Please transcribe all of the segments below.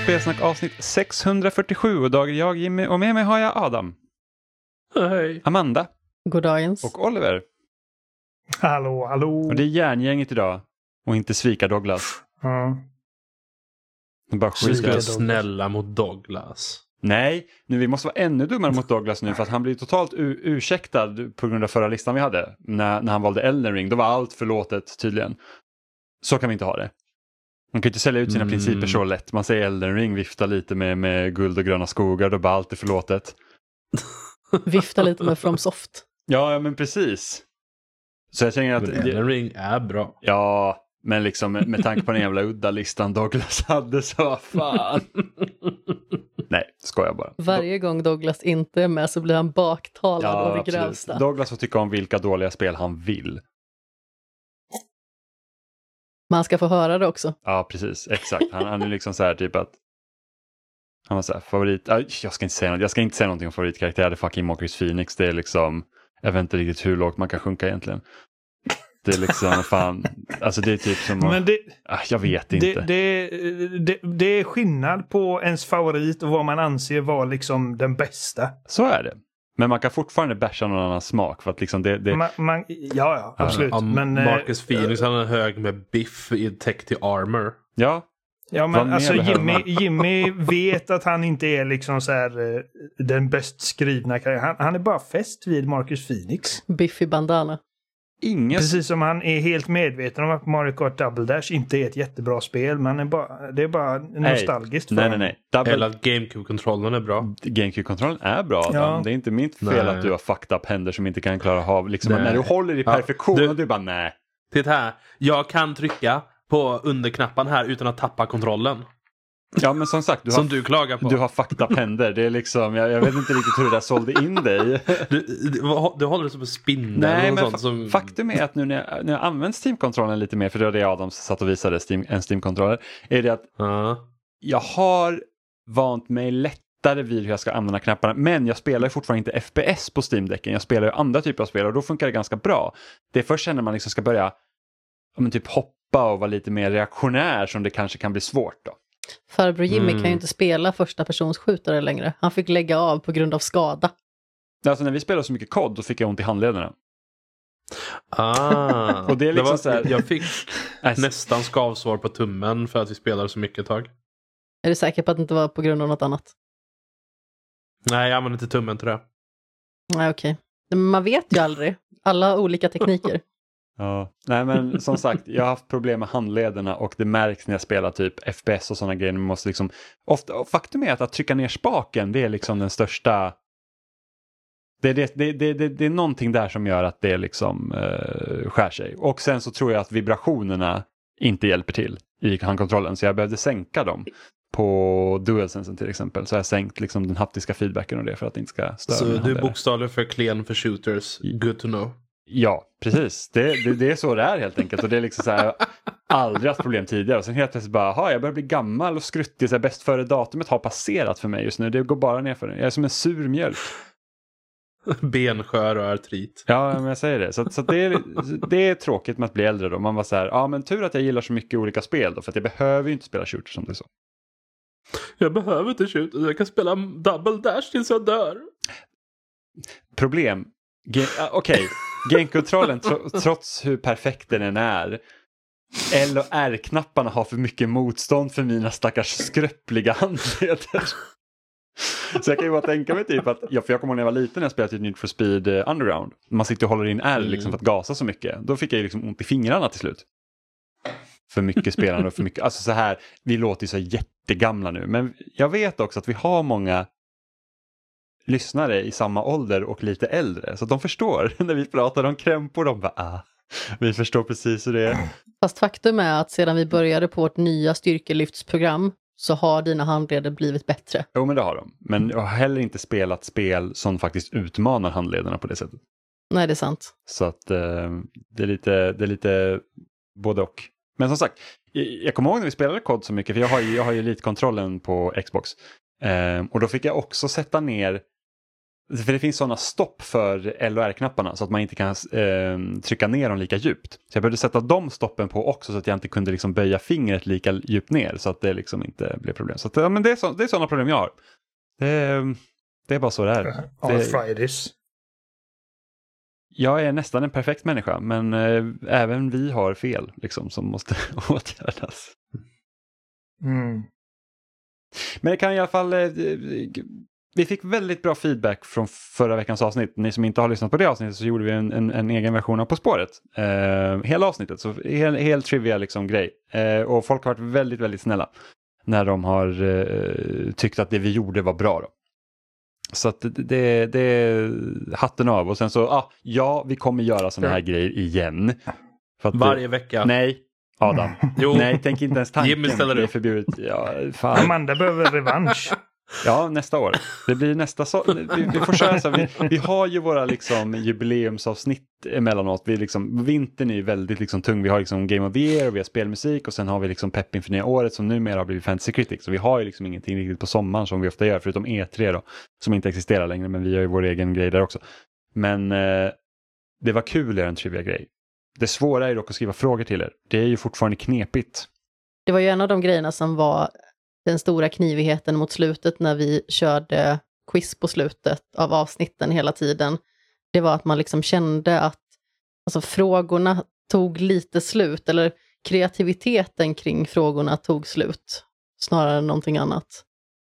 Spelsnack avsnitt 647 och idag är jag Jimmy och med mig har jag Adam. Hej. Amanda. Goddagens. Och Oliver. Hallå, hallå. Och det är järngänget idag och inte svika Douglas. Ja. Bara Vi ska skita. vara snälla mot Douglas. Nej, nu vi måste vara ännu dummare mot Douglas nu för att han blir totalt ursäktad på grund av förra listan vi hade. När han valde Elden Ring, då var allt förlåtet tydligen. Så kan vi inte ha det. Man kan inte sälja ut sina principer så lätt. Man säger Elden Ring, vifta lite med guld och gröna skogar, då bara allt är förlåtet. Vifta lite med FromSoft. Ja, men precis. Så jag tänker att... Elden Ring är bra. Ja, men liksom med tanke på den jävla udda listan Douglas hade så vad fan. Nej, skojar bara. Varje gång Douglas inte är med så blir han baktalad Ja, och det absolut. grövsta. Douglas får tycka om vilka dåliga spel han vill. Man ska få höra det också. Ja, precis. Exakt. Han är liksom så här typ att han var så här favorit... Jag ska inte säga någonting om favoritkaraktär. Det är fucking Marcus Phoenix. Det är liksom... Jag vet inte riktigt hur lågt man kan sjunka egentligen. Det är liksom fan... Alltså det är typ som... Men jag vet inte. Det är skillnad på ens favorit och vad man anser vara liksom den bästa. Så är det. Men man kan fortfarande bärsa någon annan smak. För att liksom det... Ja, absolut. Men, Marcus Phoenix han är hög med biff i tech till armor. Ja. Ja, men alltså Jimmy vet att han inte är liksom så här den bäst skrivna karaktären. Han är bara fäst vid Marcus Phoenix. Biffy bandana. Precis som han är helt medveten om att Mario Kart Double Dash inte är ett jättebra spel. Men det är bara nostalgiskt för honom. Nej. Eller att GameCube-kontrollen är bra. GameCube-kontrollen är bra, Adam. Ja. Det är inte mitt fel att du har fucked up händer som inte kan klara av. Liksom, när du håller i perfektion och du bara nej. Titta här. Jag kan trycka på underknappan här utan att tappa kontrollen. Ja, men som sagt, du klagar på. Du har fucked up händer. Det är liksom, jag vet inte riktigt hur det där sålde in dig. Du håller det som en spindel. Nej, och men sånt som... faktum är att nu när jag använt Steam-kontrollen lite mer, för det var det Adam satt och visade en Steam-kontroller, är det att jag har vant mig lättare vid hur jag ska använda knapparna, men jag spelar ju fortfarande inte FPS på Steam-däcken. Jag spelar ju andra typer av spel och då funkar det ganska bra. Det är först när man liksom ska börja typ hoppa och vara lite mer reaktionär som det kanske kan bli svårt då. Farbror Jimmy kan ju inte spela första persons skjutare längre. Han fick lägga av på grund av skada. Alltså när vi spelade så mycket kod då fick jag ont i handlederna. Och det är liksom så här... Jag fick nästan skavsår på tummen för att vi spelade så mycket ett tag. Är du säker på att det inte var på grund av något annat? Nej, jag använder inte tummen till det. Nej, okej. Men man vet ju aldrig. Alla har olika tekniker. Ja, nej men som sagt, jag har haft problem med handlederna och det märks när jag spelar typ FPS och sådana grejer. Man måste liksom, ofta, faktum är att trycka ner spaken, det är liksom den största... Det är någonting där som gör att det liksom skär sig. Och sen så tror jag att vibrationerna inte hjälper till i handkontrollen, så jag behövde sänka dem. På DualSense till exempel så har jag sänkt liksom den haptiska feedbacken och det för att det inte ska störa. Så du är bokstavligt för klen för shooters, good to know. Ja, precis. Det är så det är helt enkelt. Och det är liksom så här, jag har aldrig haft problem tidigare. Och sen helt plötsligt bara, jag börjar bli gammal och skruttig. Så här, bäst före datumet har passerat för mig just nu. Det går bara ner för det. Jag är som en sur mjölk. Benskör och artrit. Ja, men jag säger det. Så det är tråkigt med att bli äldre då. Man var så här, men tur att jag gillar så mycket olika spel då. För att jag behöver ju inte spela shooter som det är så. Jag behöver inte shooter. Jag kan spela Double Dash tills jag dör. Problem. Okej. Game-kontrollen, trots hur perfekt den är, L och R-knapparna har för mycket motstånd för mina stackars skröpliga handleder. Så jag kan ju bara tänka mig typ att, för jag kommer ihåg när jag var liten när jag spelade Need for Speed Underground. Man sitter och håller in R liksom för att gasa så mycket. Då fick jag ju liksom ont i fingrarna till slut. För mycket spelande och för mycket, alltså så här, vi låter ju så jättegamla nu. Men jag vet också att vi har många lyssnare i samma ålder och lite äldre. Så de förstår när vi pratar om krämpor. De bara, vi förstår precis hur det är. Fast faktum är att sedan vi började på vårt nya styrkelyftsprogram så har dina handleder blivit bättre. Jo, men det har de. Men jag har heller inte spelat spel som faktiskt utmanar handlederna på det sättet. Nej, det är sant. Så att det är lite både och. Men som sagt, jag kommer ihåg när vi spelade kod så mycket. För jag har ju elitkontrollen på Xbox. Och då fick jag också sätta ner För det finns sådana stopp för L och R-knapparna så att man inte kan trycka ner dem lika djupt. Så jag behövde sätta de stoppen på också så att jag inte kunde liksom böja fingret lika djupt ner så att det liksom inte blev problem. Så att, ja, men det är sådana problem jag har. Det är bara så det är. Arthritis. Jag är nästan en perfekt människa, men även vi har fel liksom, som måste åtgärdas. Mm. Men det kan i alla fall... vi fick väldigt bra feedback från förra veckans avsnitt. Ni som inte har lyssnat på det avsnittet så gjorde vi en egen version av På spåret. Hela avsnittet, så helt trivia liksom grej. Och folk har varit väldigt, väldigt snälla när de har tyckt att det vi gjorde var bra då. Så att det är hatten av. Och sen så, vi kommer göra såna här grejer igen. För att varje vecka. Nej, Adam. Jo. Nej, tänk inte ens tanken. Jimmy ställer det är upp. förbjudet. Ja, fan. Amanda behöver revansch. Ja, nästa år. Det blir nästa vi får köra så här. Vi har ju våra liksom jubileumsavsnitt emellanåt. Vintern är ju väldigt liksom tung. Vi har liksom Game of the Year och vi har spelmusik och sen har vi liksom pepp inför nya året som numera har blivit Fantasy Critics. Så vi har ju liksom ingenting riktigt på sommaren som vi ofta gör förutom E3 då, som inte existerar längre, men vi gör ju vår egen grej där också. Men det var kul att göra en trivia-grej. Det svåra är dock att skriva frågor till er. Det är ju fortfarande knepigt. Det var ju en av de grejerna som var den stora knivigheten mot slutet när vi körde quiz på slutet av avsnitten hela tiden. Det var att man liksom kände att alltså, frågorna tog lite slut, eller kreativiteten kring frågorna tog slut snarare än någonting annat.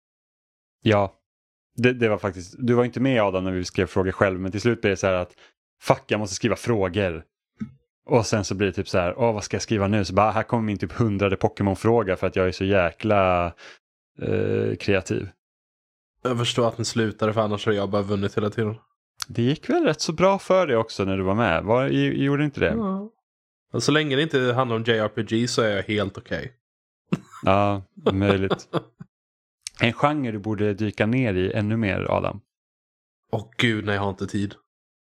Ja, det var faktiskt, du var inte med Adam när vi skrev frågor själv, men till slut blev det så här att fuck, jag måste skriva frågor. Och sen så blir det typ så här, vad ska jag skriva nu? Så bara, här kommer min typ 100:e Pokémon-fråga för att jag är så jäkla kreativ. Jag förstår att ni slutade, för annars har jag bara vunnit hela tiden. Det gick väl rätt så bra för dig också när du var med. Gjorde inte det? Ja. Så länge det inte handlar om JRPG så är jag helt okej. Ja, möjligt. En genre du borde dyka ner i ännu mer, Adam. Gud, nej, jag har inte tid.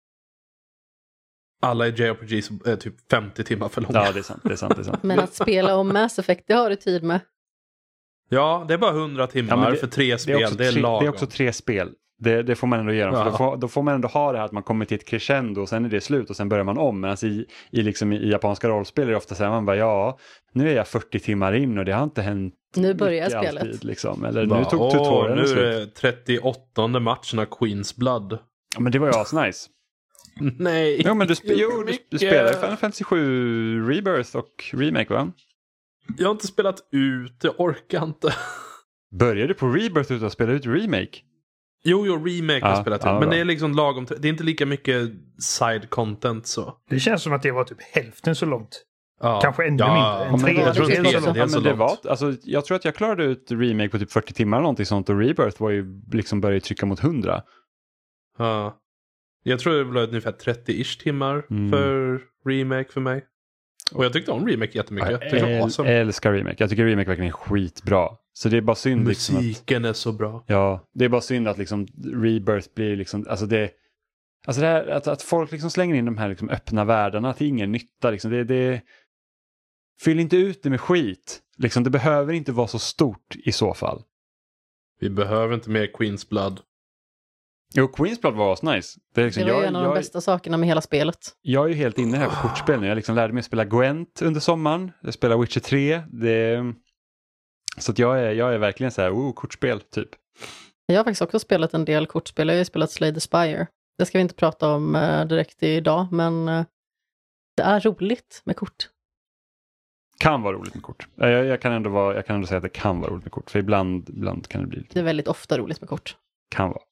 Alla JRPGs är typ 50 timmar för långa. Ja, det är sant. Men att spela om Mass Effect, det har du tid med. Ja, det är bara 100 timmar för 3 spel. Det är lagom. Det är också 3 spel. Det får man ändå göra. Ja. För då får man ändå ha det här att man kommer till ett crescendo och sen är det slut och sen börjar man om. Men alltså i japanska rollspel är det ofta så här, man bara, nu är jag 40 timmar in och det har inte hänt. Nu börjar spelet. Alltid, liksom. Eller nu tog tutorialen nu slut. är det 38:e matchen av Queen's Blood. Ja, men det var ju asnice. Nej. Jo, men du spelar Final Fantasy 7 Rebirth och Remake, va? Jag har inte spelat ut, jag orkar inte. Började du på Rebirth utan att spela ut Remake? Jo, Remake har jag spelat ut. Men bra. det är liksom lagom. Det är inte lika mycket side content så. Det känns som att det var typ hälften så långt. Ja. Kanske ännu mindre. En men tredjedel jag tror så inte långt. det är så det långt. var, alltså, jag tror att jag klarade ut Remake på typ 40 timmar eller någonting sånt, och Rebirth var ju liksom började trycka mot 100. Ja. Jag tror det var ungefär 30-ish timmar för Remake för mig. Och jag tyckte om Remake jättemycket. Jag tyckte det var awesome. Älskar Remake. Jag tycker Remake verkligen är skitbra. Så det är bara synd Musiken liksom är så bra. Ja, det är bara synd att liksom Rebirth blir liksom, alltså det här, att folk liksom slänger in de här liksom öppna världarna till ingen nytta liksom, det fyll inte ut det med skit. Liksom, det behöver inte vara så stort i så fall. Vi behöver inte mer Queen's Blood. Jo, Queen's Blood var nice. Det är liksom, Det var en av de bästa sakerna med hela spelet. Jag är ju helt inne här på kortspel nu. Jag liksom lärde mig att spela Gwent under sommaren. Jag spelar Witcher 3. Så att jag är verkligen så här, kortspel typ. Jag har faktiskt också spelat en del kortspel. Jag har ju spelat Slay the Spire. Det ska vi inte prata om direkt idag, men det är roligt med kort. Kan vara roligt med kort. Jag kan ändå säga att det kan vara roligt med kort. För ibland kan det bli lite... Det är väldigt ofta roligt med kort. Kan vara.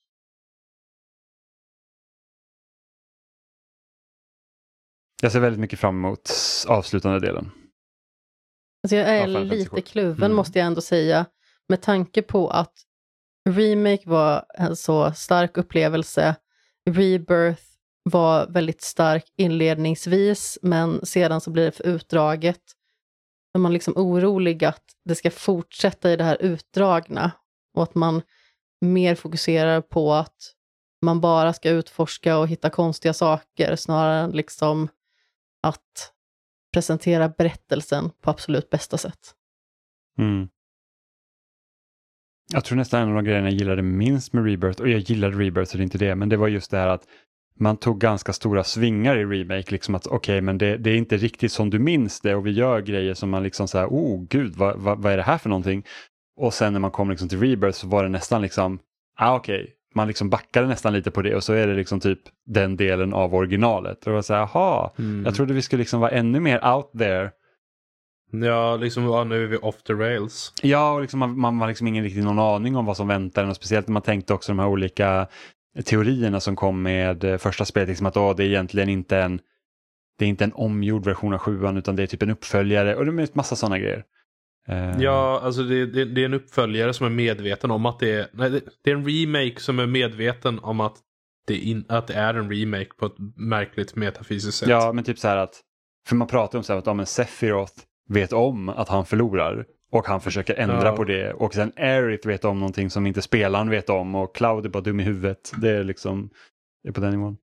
Jag ser väldigt mycket fram emot avslutande delen. Alltså jag är Ja, lite kluven måste jag ändå säga. Med tanke på att Remake var en så stark upplevelse. Rebirth var väldigt stark inledningsvis, men sedan så blir det för utdraget. Är man liksom orolig att det ska fortsätta i det här utdragna och att man mer fokuserar på att man bara ska utforska och hitta konstiga saker snarare än liksom att presentera berättelsen på absolut bästa sätt. Mm. Jag tror nästan en av de grejerna jag gillade minst med Rebirth, och jag gillade Rebirth så det är inte det, men det var just det här att man tog ganska stora svingar i remake, liksom att okej, men det är inte riktigt som du minns det, och vi gör grejer som man liksom så här, gud, vad är det här för någonting? Och sen när man kom liksom till Rebirth så var det nästan liksom, okej, man liksom backade nästan lite på det, och så är det liksom typ den delen av originalet. Och det var så här, jag trodde vi skulle liksom vara ännu mer out there. Ja, liksom nu är vi off the rails. Ja, och liksom man har liksom ingen riktigt någon aning om vad som väntar, och speciellt när man tänkte också de här olika teorierna som kom med första spelet, liksom att det är egentligen inte en omgjord version av 7:an, utan det är typ en uppföljare, och det är en massa sådana grejer. Ja, alltså det är en uppföljare som är medveten om att det är en remake som är medveten om att det är en remake på ett märkligt metafysiskt sätt. Ja, men typ så här att, för man pratar om så här att Sephiroth vet om att han förlorar och han försöker ändra på det, och sen Aerith vet om någonting som inte spelaren vet om, och Cloud är bara dum i huvudet. Det är liksom, det är på den nivån.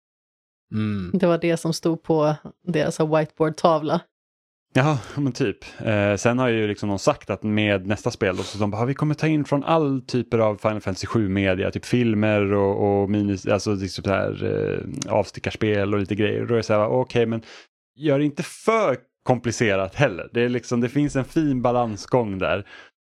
Det var det som stod på deras whiteboard-tavla. Ja, men typ. Sen har ju liksom någon sagt att med nästa spel då, så de bara, vi kommer ta in från all typer av Final Fantasy 7 media, typ filmer och alltså liksom så här, avstickarspel och lite grejer. Och då är det så här, okej, men gör det inte för komplicerat heller. Det är liksom, det finns en fin balansgång där.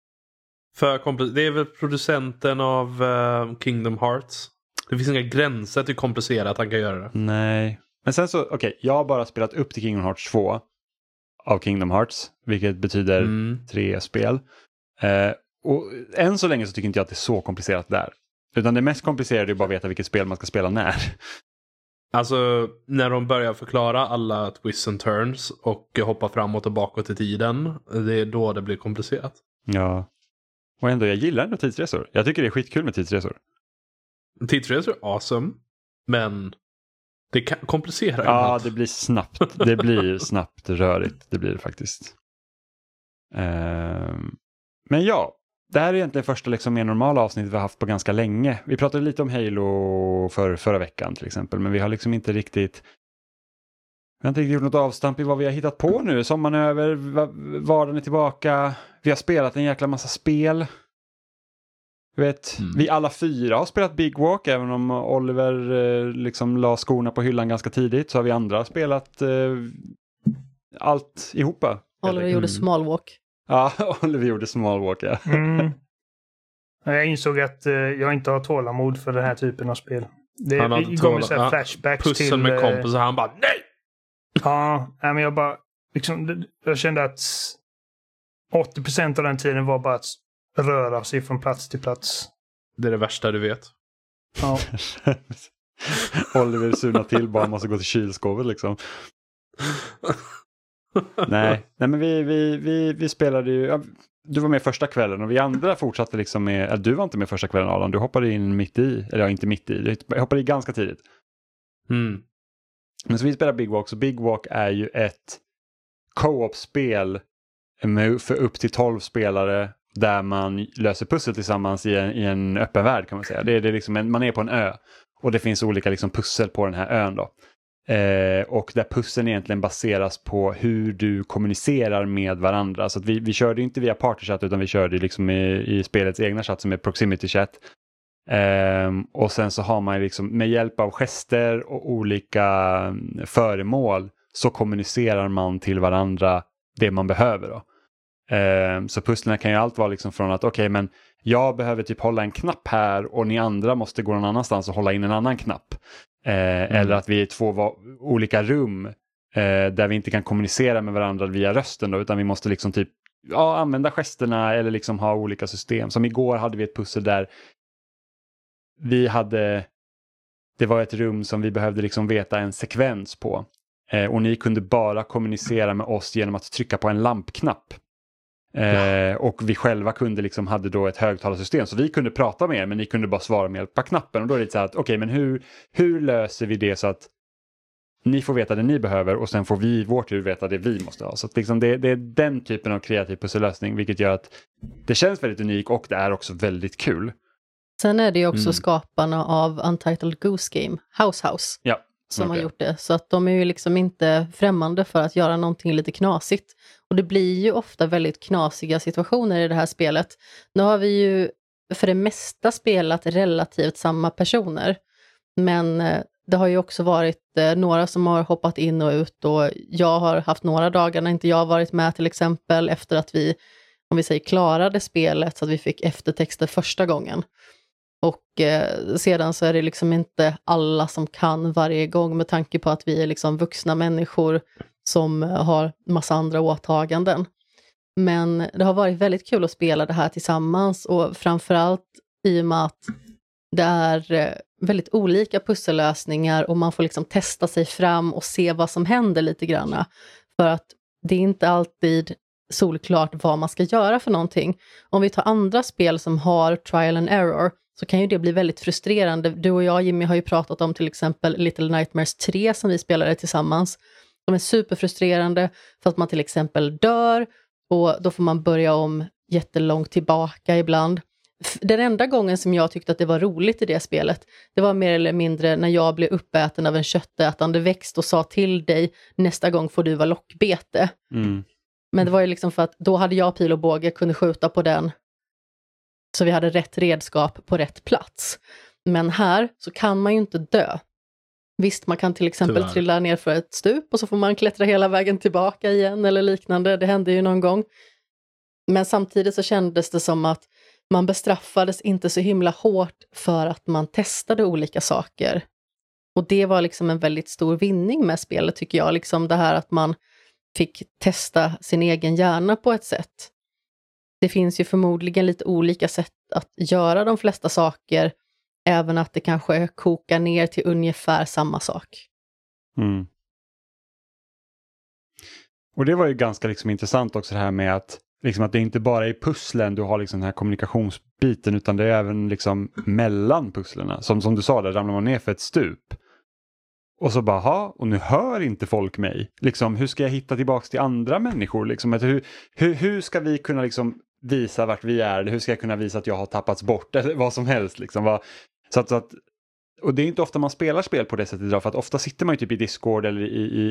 Det är väl producenten av Kingdom Hearts. Det finns inga gränser till komplicerat han kan göra det. Nej. Men sen så, jag har bara spelat upp till Kingdom Hearts 2 av Kingdom Hearts, vilket betyder 3 spel. Och än så länge så tycker inte jag att det är så komplicerat där. Utan det mest komplicerade är bara att veta vilket spel man ska spela när. Alltså, när de börjar förklara alla twists and turns och hoppa framåt och bakåt i tiden, det är då det blir komplicerat. Ja. Och ändå, jag gillar ändå tidsresor. Jag tycker det är skitkul med tidsresor. Tidsresor är awesome, men det kan komplicera. Ja, det blir snabbt. Det blir snabbt rörigt. Det blir det faktiskt. Men ja, det här är egentligen första liksom mer normala avsnitt vi har haft på ganska länge. Vi pratade lite om Halo förra veckan till exempel, men vi har liksom inte riktigt gjort något avstamp i vad vi har hittat på nu. Sommaren är över, vardagen är tillbaka. Vi har spelat en jäkla massa spel. Vi alla 4 har spelat Big Walk, även om Oliver liksom la skorna på hyllan ganska tidigt, så har vi andra spelat allt ihop. Oliver gjorde Small Walk. Ja, Oliver gjorde Small Walk, ja. Jag insåg att jag inte har tålamod för den här typen av spel. Det kommer så här flashbacks pussel till... med kompisar, han bara nej! Ja, men jag bara... Liksom, jag kände att 80% av den tiden var bara att röra sig från plats till plats. Det är det värsta du vet. Ja. Oliver surnar till, bara måste gå till kylskåpet liksom. Nej, men vi spelade ju... Ja, du var med första kvällen och vi andra fortsatte liksom med... Du var inte med första kvällen, Adam. Du hoppade in mitt i. Eller ja, inte mitt i. Du hoppade i ganska tidigt. Men så vi spelade Big Walk. Så Big Walk är ju ett co-op-spel för upp till 12 spelare där man löser pussel tillsammans i en öppen värld, kan man säga. Det är liksom man är på en ö och det finns olika liksom pussel på den här ön då. Och där pusseln egentligen baseras på hur du kommunicerar med varandra. Så att vi körde inte via partychat, utan vi körde liksom i spelets egna chatt som är proximity chat. Och sen så har man liksom med hjälp av gester och olika föremål så kommunicerar man till varandra det man behöver då. Så pusslen kan ju allt vara liksom från att okej, men jag behöver typ hålla en knapp här och ni andra måste gå någon annanstans och hålla in en annan knapp. Eller att vi är 2 olika rum där vi inte kan kommunicera med varandra via rösten då, utan vi måste liksom typ använda gesterna eller liksom ha olika system. Som igår hade vi ett pussel där det var ett rum som vi behövde liksom veta en sekvens på. Och ni kunde bara kommunicera med oss genom att trycka på en lampknapp. Och vi själva hade då ett högtalarsystem, så vi kunde prata med er, men ni kunde bara svara med hjälp av knappen. Och då är det så här att okej, men hur löser vi det så att ni får veta det ni behöver och sen får vi vårt tur veta det vi måste ha. Så att liksom det är den typen av kreativ pussellösning, vilket gör att det känns väldigt unikt och det är också väldigt kul. Sen är det ju också skaparna av Untitled Goose Game, House, som har gjort det. Så att de är ju liksom inte främmande för att göra någonting lite knasigt. Och det blir ju ofta väldigt knasiga situationer i det här spelet. Nu har vi ju för det mesta spelat relativt samma personer. Men det har ju också varit några som har hoppat in och ut, och jag har haft några dagar när inte jag har varit med, till exempel efter att vi, om vi säger, klarade spelet så att vi fick eftertexter första gången. Och sedan så är det liksom inte alla som kan varje gång, med tanke på att vi är liksom vuxna människor som har massa andra åtaganden. Men det har varit väldigt kul att spela det här tillsammans, och framförallt i och med att det är väldigt olika pussellösningar och man får liksom testa sig fram och se vad som händer lite grann. För att det är inte alltid solklart vad man ska göra för någonting. Om vi tar andra spel som har trial and error, så kan ju det bli väldigt frustrerande. Du och jag, Jimmy, har ju pratat om till exempel Little Nightmares 3 som vi spelade tillsammans. De är superfrustrerande för att man till exempel dör, och då får man börja om jättelångt tillbaka ibland. Den enda gången som jag tyckte att det var roligt i det spelet, det var mer eller mindre när jag blev uppäten av en köttätande växt och sa till dig, nästa gång får du vara lockbete. Men det var ju liksom för att då hade jag pil och båge, kunde skjuta på den, så vi hade rätt redskap på rätt plats. Men här så kan man ju inte dö. Visst, man kan till exempel trilla ner för ett stup och så får man klättra hela vägen tillbaka igen eller liknande. Det hände ju någon gång. Men samtidigt så kändes det som att man bestraffades inte så himla hårt för att man testade olika saker. Och det var liksom en väldigt stor vinning med spelet, tycker jag. Liksom det här att man fick testa sin egen hjärna på ett sätt. Det finns ju förmodligen lite olika sätt att göra de flesta saker, även att det kanske kokar ner till ungefär samma sak. Och det var ju ganska liksom intressant också, det här med att, liksom att det inte bara är i pusslen du har liksom den här kommunikationsbiten, utan det är även liksom mellan pusslerna. Som du sa, där ramlar man ner för ett stup. Och så bara, och nu hör inte folk mig. Liksom, hur ska jag hitta tillbaka till andra människor? Liksom, att hur ska vi kunna liksom visa vart vi är? Eller hur ska jag kunna visa att jag har tappats bort? Eller vad som helst. Liksom. Så att, och det är inte ofta man spelar spel på det sättet idag. För att ofta sitter man ju typ i Discord eller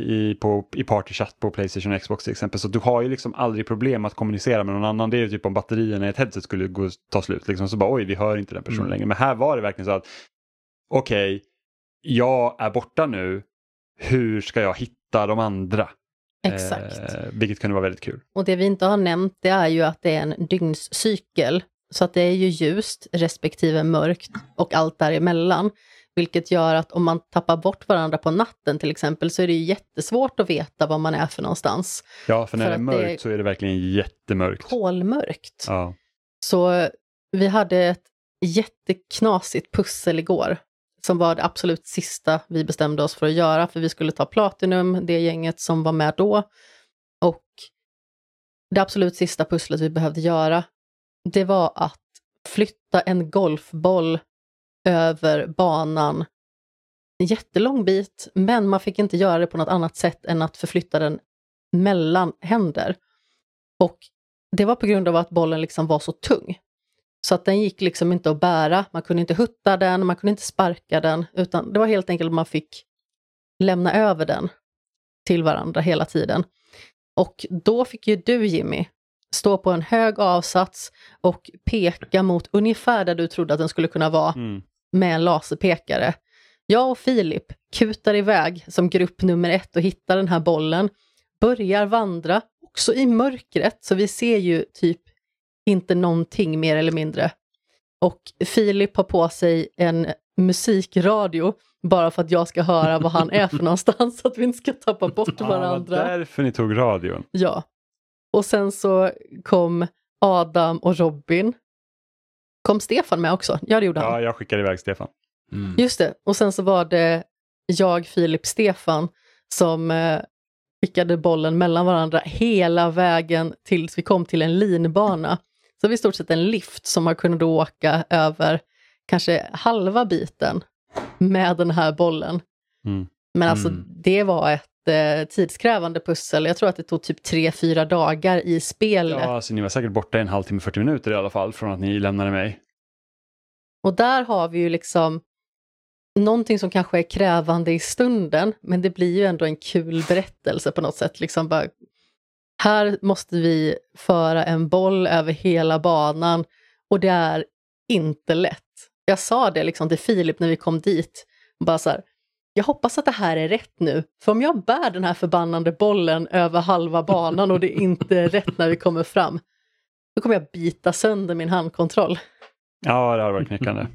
i partychatt på PlayStation och Xbox till exempel. Så du har ju liksom aldrig problem att kommunicera med någon annan. Det är ju typ om batterierna i ett headset skulle gå ta slut. Liksom. Så bara, oj, vi hör inte den personen längre. Men här var det verkligen så att, okej, jag är borta nu. Hur ska jag hitta de andra? Exakt. Vilket kunde vara väldigt kul. Och det vi inte har nämnt, det är ju att det är en dygnscykel. Så att det är ju ljust respektive mörkt och allt däremellan. Vilket gör att om man tappar bort varandra på natten till exempel, så är det ju jättesvårt att veta var man är för någonstans. Ja, för när det är mörkt så är det verkligen jättemörkt. Kolmörkt. Ja. Så vi hade ett jätteknasigt pussel igår, som var det absolut sista vi bestämde oss för att göra, för vi skulle ta Platinum, det gänget som var med då. Och det absolut sista pusslet vi behövde göra, det var att flytta en golfboll över banan en jättelång bit, men man fick inte göra det på något annat sätt än att förflytta den mellan händer. Och det var på grund av att bollen liksom var så tung. Så att den gick liksom inte att bära, man kunde inte hutta den, man kunde inte sparka den, utan det var helt enkelt att man fick lämna över den till varandra hela tiden. Och då fick ju du, Jimmy, stå på en hög avsats och peka mot ungefär där du trodde att den skulle kunna vara med en laserpekare. Jag och Filip kutar iväg som grupp nummer 1 och hittar den här bollen, börjar vandra också i mörkret, så vi ser ju typ inte någonting mer eller mindre. Och Filip har på sig en musikradio bara för att jag ska höra vad han är för någonstans, så att vi inte ska tappa bort varandra. Ja, därför ni tog radion. Ja. Och sen så kom Adam och Robin. Kom Stefan med också? Ja, det gjorde han. Ja, jag skickade iväg Stefan. Just det. Och sen så var det jag, Filip, Stefan som skickade bollen mellan varandra hela vägen tills vi kom till en linbana. Så vi i stort sett en lift som man kunde då åka över kanske halva biten med den här bollen. Men alltså det var ett tidskrävande pussel. Jag tror att det tog typ 3-4 dagar i spelet. Ja, alltså ni var säkert borta 1,5 timme, 40 minuter i alla fall från att ni lämnade mig. Och där har vi ju liksom någonting som kanske är krävande i stunden, men det blir ju ändå en kul berättelse på något sätt. Liksom bara, här måste vi föra en boll över hela banan och det är inte lätt. Jag sa det liksom till Filip när vi kom dit. Bara så här, jag hoppas att det här är rätt nu. För om jag bär den här förbannande bollen över halva banan och det inte är rätt när vi kommer fram, då kommer jag bita sönder min handkontroll. Ja, det har varit knäckande.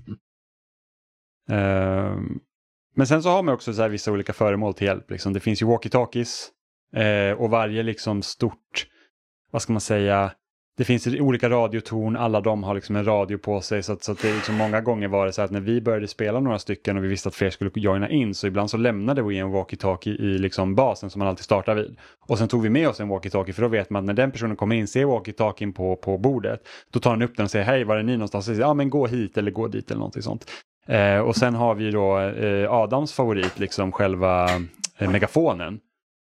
Men sen så har man också så här vissa olika föremål till hjälp. Liksom. Det finns ju walkie-talkies och varje liksom stort, vad ska man säga, det finns olika radiotorn, alla de har liksom en radio på sig, så att det är liksom många gånger var det så att när vi började spela några stycken och vi visste att fler skulle joina in, så ibland så lämnade vi en walkie-talkie i liksom basen som man alltid startar vid. Och sen tog vi med oss en walkie-talkie, för då vet man att när den personen kommer in, ser walkie-talkien på bordet, då tar han upp den och säger hej, var är ni någonstans? Och säger, ja men gå hit eller gå dit eller någonting sånt. Och sen har vi då Adams favorit, liksom själva megafonen.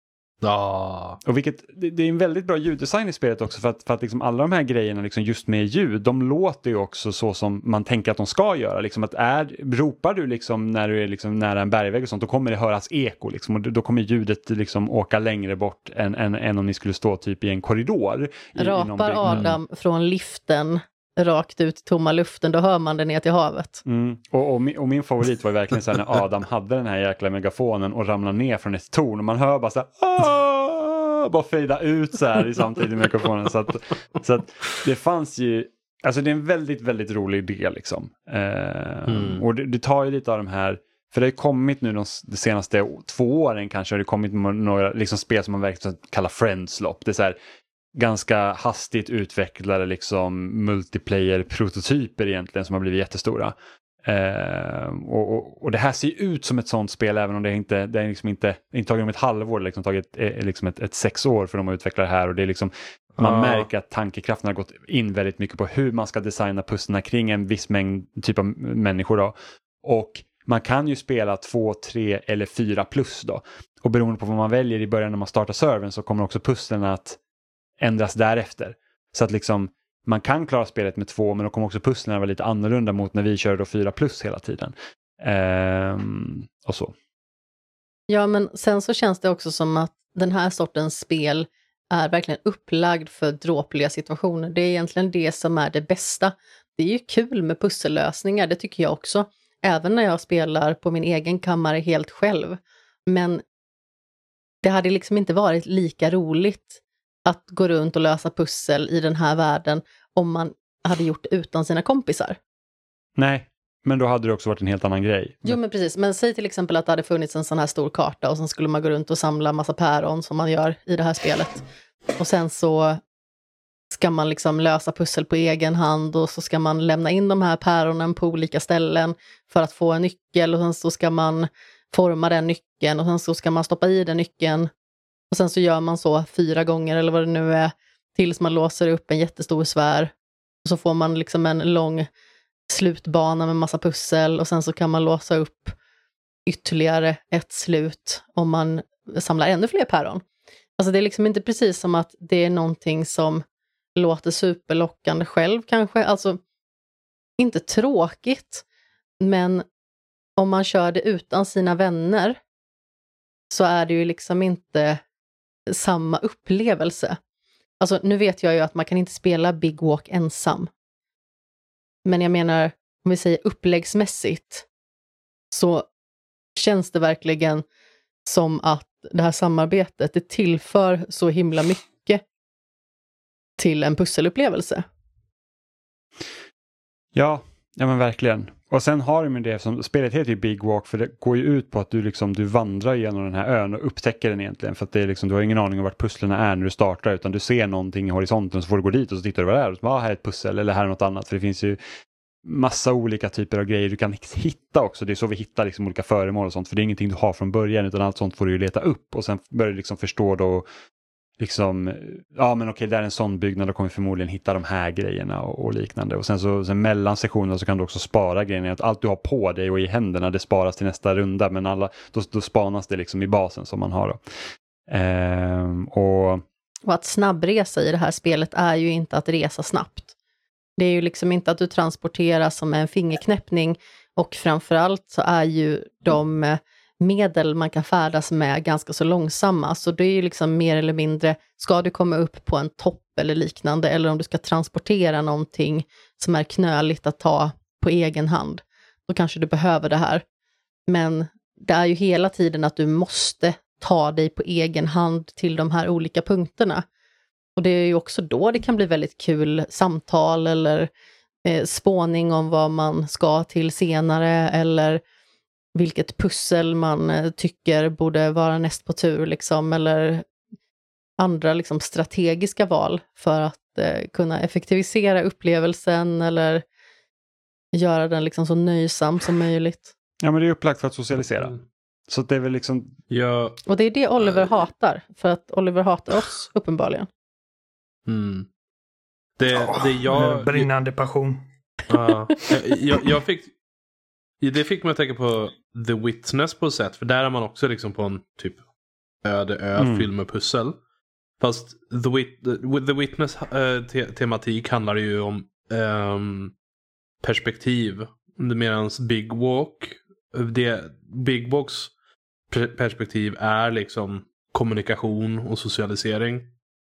Ja. Och det är en väldigt bra ljuddesign i spelet också, för att liksom alla de här grejerna liksom just med ljud, de låter ju också så som man tänker att de ska göra. Liksom att ropar du liksom när du är liksom nära en bergvägg och sånt, då kommer det höras eko liksom, och då kommer ljudet liksom åka längre bort än om ni skulle stå typ i en korridor. Rapar Adam från liften rakt ut i tomma luften, då hör man det ner till havet. Och min favorit var ju verkligen så här när Adam hade den här jäkla megafonen och ramlade ner från ett torn, och man hör bara så här, bara fejda ut så här i samtidigt med mikrofonen, så att det fanns ju, alltså det är en väldigt, väldigt rolig idé liksom. Och det tar ju lite av de här, för det har ju kommit nu de senaste 2 åren kanske, har det kommit några liksom spel som man verkligen kallar friendslop. Det är så här ganska hastigt utvecklade liksom multiplayer-prototyper egentligen som har blivit jättestora. Och det här ser ju ut som ett sånt spel, även om det är liksom inte tagit om ett halvår, det har liksom tagit liksom ett 6 år för dem att utveckla det här, och det är liksom, man märker att tankekraften har gått in väldigt mycket på hur man ska designa pusslarna kring en viss mängd typ av människor då. Och man kan ju spela 2, 3 eller 4 plus då. Och beroende på vad man väljer i början när man startar servern, så kommer också pusslarna att ändras därefter. Så att liksom man kan klara spelet med 2, men då kommer också pusslarna vara lite annorlunda mot när vi kör då 4 plus hela tiden. Och så. Ja, men sen så känns det också som att den här sortens spel är verkligen upplagd för dråpliga situationer. Det är egentligen det som är det bästa. Det är ju kul med pussellösningar, det tycker jag också. Även när jag spelar på min egen kammare helt själv. Men det hade liksom inte varit lika roligt att gå runt och lösa pussel i den här världen om man hade gjort det utan sina kompisar. Nej, men då hade det också varit en helt annan grej. Jo, men precis. Men säg till exempel att det hade funnits en sån här stor karta och sen skulle man gå runt och samla massa päron som man gör i det här spelet. Och sen så ska man liksom lösa pussel på egen hand, och så ska man lämna in de här päronen på olika ställen för att få en nyckel, och sen så ska man forma den nyckeln, och sen så ska man stoppa i den nyckeln. Och sen så gör man så 4 gånger eller vad det nu är, tills man låser upp en jättestor sfär. Och så får man liksom en lång slutbana med massa pussel, och sen så kan man låsa upp ytterligare ett slut om man samlar ännu fler päron. Alltså det är liksom inte precis som att det är någonting som låter superlockande själv kanske. Alltså inte tråkigt, men om man kör det utan sina vänner så är det ju liksom inte samma upplevelse. Alltså nu vet jag ju att man kan inte spela Big Walk ensam. Men jag menar, om vi säger uppläggsmässigt, så känns det verkligen som att det här samarbetet, det tillför så himla mycket till en pusselupplevelse. Ja men verkligen. Och sen har de det som spelet heter ju Big Walk, för det går ju ut på att du vandrar genom den här ön och upptäcker den egentligen, för att det är liksom, du har ingen aning om vart pusslerna är när du startar, utan du ser någonting i horisonten, så får du gå dit och så tittar du vad det är och så, här är ett pussel eller här är något annat, för det finns ju massa olika typer av grejer du kan hitta också. Det är så vi hittar liksom olika föremål och sånt, för det är ingenting du har från början, utan allt sånt får du ju leta upp, och sen börjar du liksom förstå då liksom, ja men okej, där är en sån byggnad, då kommer vi förmodligen hitta de här grejerna och liknande. Och sen mellan sektionerna så kan du också spara grejerna, att allt du har på dig och i händerna, det sparas till nästa runda, men då spanas det liksom i basen som man har då. Och att snabbresa i det här spelet är ju inte att resa snabbt. Det är ju liksom inte att du transporteras som en fingerknäppning, och framförallt så är ju de medel man kan färdas med ganska så långsamma. Så det är ju liksom mer eller mindre, ska du komma upp på en topp eller liknande, eller om du ska transportera någonting som är knöligt att ta på egen hand, då kanske du behöver det här. Men det är ju hela tiden att du måste ta dig på egen hand till de här olika punkterna. Och det är ju också då det kan bli väldigt kul samtal eller spåning om vad man ska till senare, eller vilket pussel man tycker borde vara näst på tur liksom, eller andra liksom strategiska val för att kunna effektivisera upplevelsen eller göra den liksom så nöjsam som möjligt. Ja, men det är upplagt för att socialisera. Så det är väl liksom... Ja. Och det är det Oliver hatar, för att Oliver hatar oss uppenbarligen. Mm. Det brinnande passion. Jag fick... Det fick mig att tänka på The Witness på ett sätt. För där är man också liksom på en typ öde fylld med pussel. Fast The Witness tematik handlar ju om perspektiv. Medan Big Walk, Big Walks perspektiv är liksom kommunikation och socialisering.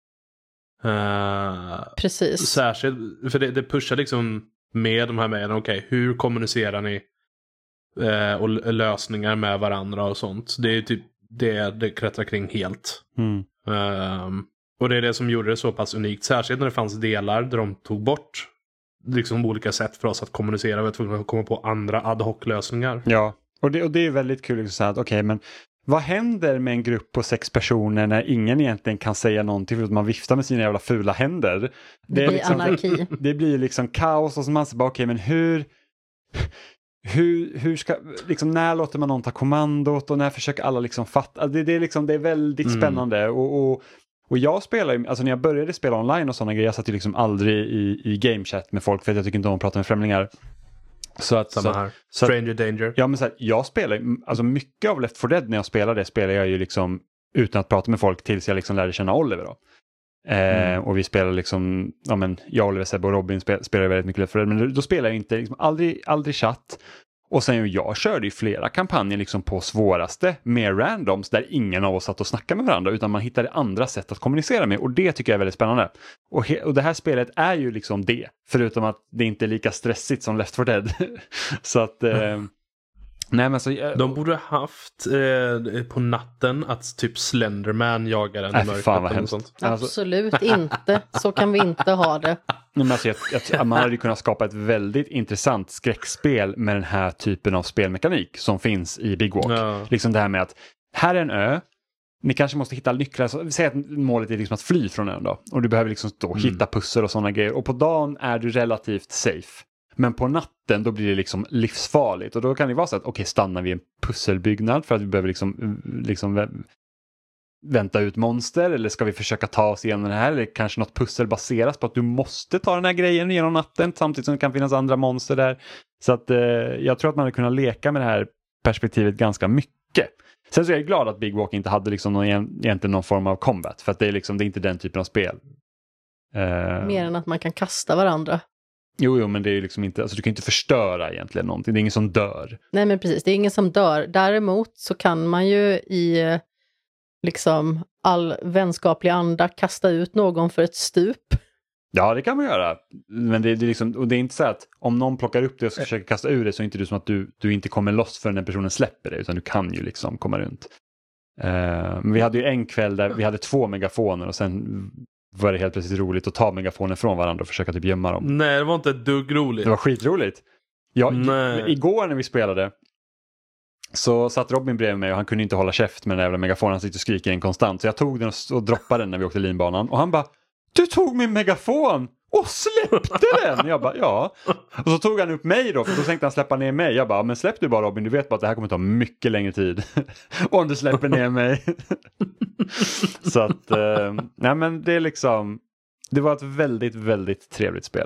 Precis. Särskilt, för det pushar liksom med de här medlen. Okej, hur kommunicerar ni och lösningar med varandra och sånt. Det är typ det kretsar kring helt. Och det är det som gjorde det så pass unikt. Särskilt när det fanns delar där de tog bort liksom olika sätt för oss att kommunicera. Vi var tvungna att komma på andra ad hoc-lösningar. Ja, och det är väldigt kul liksom att okej, men vad händer med en grupp på 6 personer när ingen egentligen kan säga någonting för att man viftar med sina jävla fula händer? Det blir liksom, anarki. Det blir liksom kaos och så man säger bara okej, men hur ska, liksom, när låter man någon ta kommandot och när försöker alla liksom fatta, det är liksom, det är väldigt spännande och jag spelar ju, alltså när jag började spela online och sådana grejer, jag satt ju liksom aldrig i gamechat med folk för att jag tycker inte om att prata med främlingar. Samma här. Stranger Danger. Ja, men så här, jag spelar alltså mycket av Left 4 Dead när jag spelar det spelar jag ju liksom utan att prata med folk tills jag liksom lärde känna Oliver då. Och vi spelar liksom, ja men jag, Oliver, Sebbe och Robin spelar väldigt mycket Left 4 Dead, men då spelar jag inte liksom, aldrig chatt. Och sen jag körde ju flera kampanjer liksom på svåraste med randoms där ingen av oss satt och snackade med varandra utan man hittade andra sätt att kommunicera med, och det tycker jag är väldigt spännande. Och det här spelet är ju liksom det, förutom att det inte är lika stressigt som Left 4 Dead. Så att nej, men så, de borde haft på natten att typ Slenderman jagar en i mörkret. Fan vad hemskt. Absolut inte. Så kan vi inte ha det. Men alltså, man hade ju kunnat skapa ett väldigt intressant skräckspel med den här typen av spelmekanik som finns i Big Walk. Ja. Liksom det här med att här är en ö, ni kanske måste hitta nycklar. Säg att målet är liksom att fly från ön då. Och du behöver liksom då hitta pussel och sådana grejer. Och på dagen är du relativt safe. Men på natten då blir det liksom livsfarligt. Och då kan det vara så att okej, stannar vi i en pusselbyggnad för att vi behöver liksom vänta ut monster, eller ska vi försöka ta oss igenom det här, eller kanske något pussel baseras på att du måste ta den här grejen genom natten samtidigt som det kan finnas andra monster där. Så att jag tror att man hade kunnat leka med det här perspektivet ganska mycket. Sen så är jag glad att Big Walk inte hade liksom egentligen någon form av combat, för att det är liksom, det är inte den typen av spel. Mer än att man kan kasta varandra. Jo, men det är ju liksom inte, alltså du kan inte förstöra egentligen någonting. Det är ingen som dör. Nej, men precis, det är ingen som dör. Däremot så kan man ju i liksom all vänskaplig anda kasta ut någon för ett stup. Ja, det kan man göra. Men det är liksom, och det är inte så att om någon plockar upp det och försöker kasta ur det, så är inte det som att du inte kommer loss förrän den personen släpper det, utan du kan ju liksom komma runt. Men vi hade ju en kväll där vi hade 2 megafoner och sen var det helt plötsligt roligt att ta megafoner från varandra och försöka typ gömma dem. Nej, det var inte ett dugg roligt. Det var skitroligt. Igår när vi spelade så satt Robin bredvid mig och han kunde inte hålla käft med den jävla megafonen. Han sitter och skriker en konstant. Så jag tog den och droppade den när vi åkte linbanan. Och han bara, du tog min megafon och släppte den! Jag bara, ja. Och så tog han upp mig då, för då tänkte han släppa ner mig. Jag bara, men släpp du bara Robin, du vet bara att det här kommer ta mycket längre tid. Om du släpper ner mig. Så att, nej men det är liksom, det var ett väldigt, väldigt trevligt spel.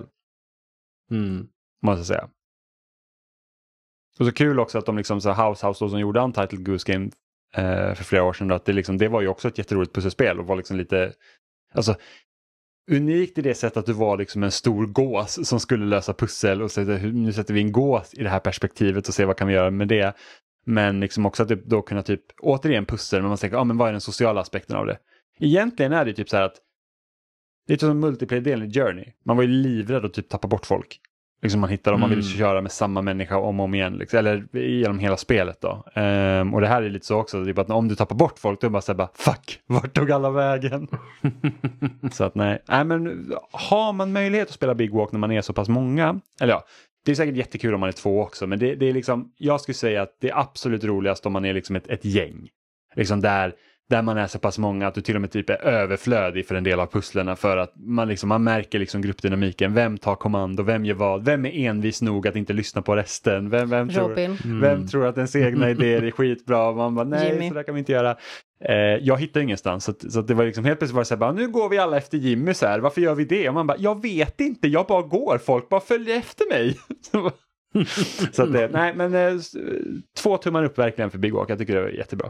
Måste jag säga. Och så kul också att de liksom så House då, som gjorde Untitled Goose Game för flera år sedan då, att det var ju också ett jätteroligt pusselspel och var liksom lite, alltså unikt i det sättet att du var liksom en stor gås som skulle lösa pussel och så nu sätter vi en gås i det här perspektivet och ser vad kan vi göra med det. Men liksom också att då kunna typ, återigen pussel, men man tänker, men vad är den sociala aspekten av det? Egentligen är det typ så här att det är typ som multiplayer-delen i Journey. Man var ju livrädd att typ tappa bort folk. Liksom man hittar om man vill köra med samma människa om och om igen. Liksom, eller genom hela spelet då. Och det här är lite så också. Typ att om du tappar bort folk, då är det bara såhär, fuck, vart tog alla vägen? Så att nej. Men har man möjlighet att spela Big Walk när man är så pass många, eller ja, det är säkert jättekul om man är 2 också. Men det är liksom, jag skulle säga att det är absolut roligast om man är liksom ett gäng. Liksom där man är så pass många att du till och med typ är överflödig för en del av pusslerna, för att man märker liksom gruppdynamiken. Vem tar kommando, vem gör vad, vem är envis nog att inte lyssna på resten, vem tror att ens egna idéer är skitbra, och man bara nej, Jimmy. Så där kan vi inte göra. Jag hittar ingenstans, så det var liksom helt plötsligt var det så här, bara, nu går vi alla efter Jimmy så här, varför gör vi det? Och man bara, jag vet inte, jag bara går, folk bara följer efter mig. Så att det, nej men 2 tummar upp verkligen för Big Walk, jag tycker det var jättebra.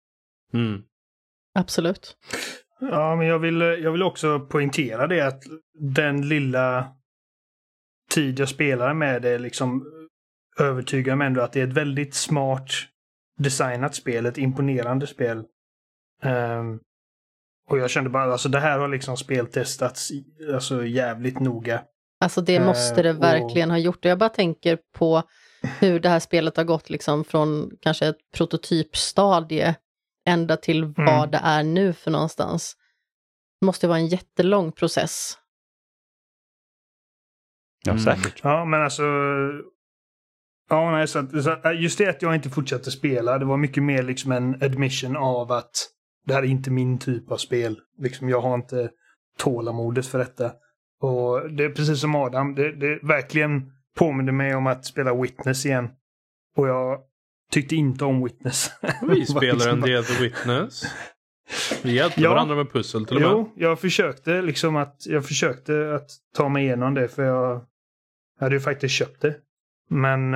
Absolut. Ja, men jag vill också poängtera det att den lilla tid jag spelar med det liksom övertygar mig ändå att det är ett väldigt smart designat spel, ett imponerande spel. Och jag kände bara, alltså det här har liksom speltestats alltså jävligt noga. Alltså det måste det verkligen ha gjort. Jag bara tänker på hur det här spelet har gått liksom från kanske ett prototypstadie ända till vad det är nu för någonstans. Det måste vara en jättelång process. Ja, säkert. Ja, men alltså ja, nej, så just det att jag inte fortsatte spela, det var mycket mer liksom en admission av att det här är inte min typ av spel. Liksom, jag har inte tålamodet för detta. Och det är precis som Adam, det verkligen påminner mig om att spela Witness igen. Och jag tyckte inte om Witness. Vi spelar en del The Witness. Vi hjälpte varandra med pussel till och med. Jo, jag försökte att ta mig igenom det, för jag hade ju faktiskt köpt det. Men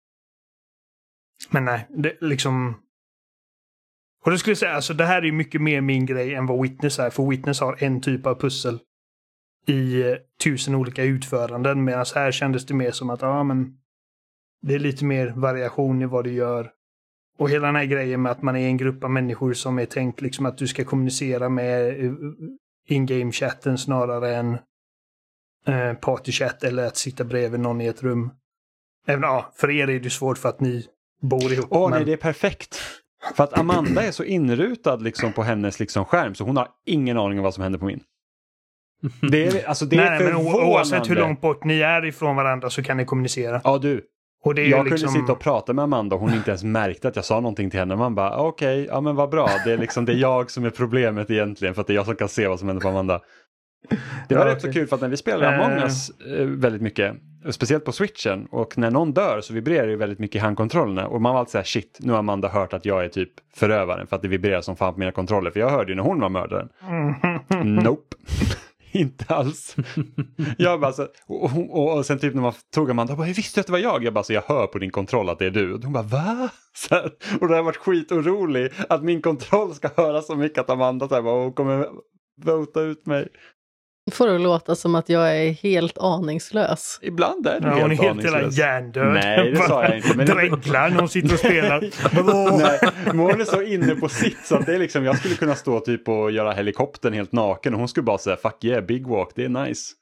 nej, det liksom. Och det skulle jag säga, alltså det här är mycket mer min grej än vad Witness är, för Witness har en typ av pussel i 1000 olika utföranden, medan här kändes det mer som att men det är lite mer variation i vad du gör. Och hela den här grejen med att man är en grupp av människor som är tänkt liksom att du ska kommunicera med in-game-chatten snarare än party-chat, eller att sitta bredvid någon i ett rum. Även för er är det svårt för att ni bor ihop. Nej, det är perfekt. För att Amanda är så inrutad liksom på hennes liksom skärm, så hon har ingen aning om vad som händer på min. Det är men oavsett hur långt bort ni är ifrån varandra så kan ni kommunicera. Ja, du. Och det är jag kunde sitta och prata med Amanda och hon inte ens märkte att jag sa någonting till henne. Man bara, okej, ja men vad bra. Det är liksom, det är jag som är problemet egentligen, för att det är jag som kan se vad som händer på Amanda. Det var rätt så kul, för att när vi spelar Among Us väldigt mycket, speciellt på Switchen, och när någon dör så vibrerar det väldigt mycket i handkontrollerna, och man var alltid såhär, shit, nu har Amanda hört att jag är typ förövaren, för att det vibrerar som fan på mina kontroller, för jag hörde ju när hon var mördaren. Nope. Inte alls. Jag bara så, och sen typ när man tog Amanda, jag visste att det var jag. Jag bara, så jag hör på din kontroll att det är du. Och hon bara, va? Så här, och det har varit skitorolig att min kontroll ska höra så mycket att Amanda så här, och kommer vota ut mig. Får det låta som att jag är helt aningslös. Ibland är det hon är helt aningslös. Hela hjärndöd. Nej, det sa jag inte. Men dränklar när hon sitter och spelar. Nej, men hon är så inne på sitt, så att det är liksom, jag skulle kunna stå typ och göra helikoptern helt naken, och hon skulle bara säga, fuck yeah, Big Walk, det är nice.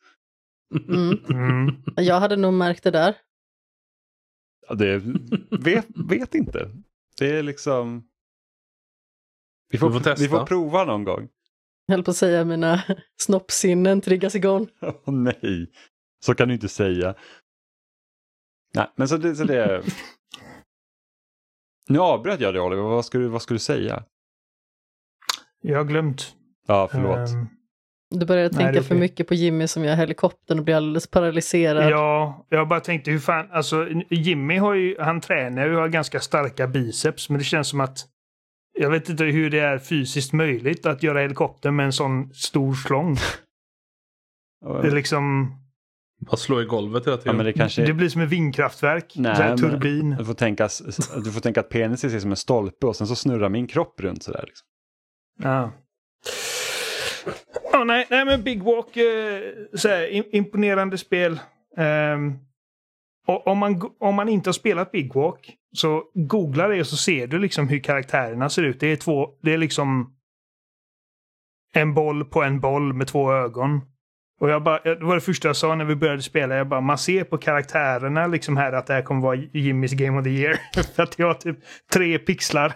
Jag hade nog märkt det där. Ja, det vet inte. Det är liksom, vi får prova någon gång. Jag höll på att säga, mina snoppsinnen triggas igång. Nej, så kan du inte säga. Nej, men så det... Nu avbröt jag det, Oliver. Vad skulle du säga? Jag har glömt. Ja, förlåt. Du började tänka för mycket på Jimmy som gör helikoptern och blir alldeles paralyserad. Ja, jag bara tänkte hur fan... Alltså, Jimmy han tränar ju och har ganska starka biceps, men det känns som att jag vet inte hur det är fysiskt möjligt att göra helikopter med en sån stor slång. Det är liksom... Bara slå i golvet hela tiden. Ja, men det blir som en vindkraftverk. Nej, så här turbin. Du får tänka att penis är som en stolpe, och sen så snurrar min kropp runt sådär. Liksom. Ja. Nej, men Big Walk, så här, imponerande spel. Och om man inte har spelat Big Walk, så googla det och så ser du liksom hur karaktärerna ser ut. Det är liksom en boll på en boll med 2 ögon. Och det var det första jag sa när vi började spela. Man ser på karaktärerna liksom här att det här kommer vara Jimmys Game of the Year. För att jag har typ 3 pixlar.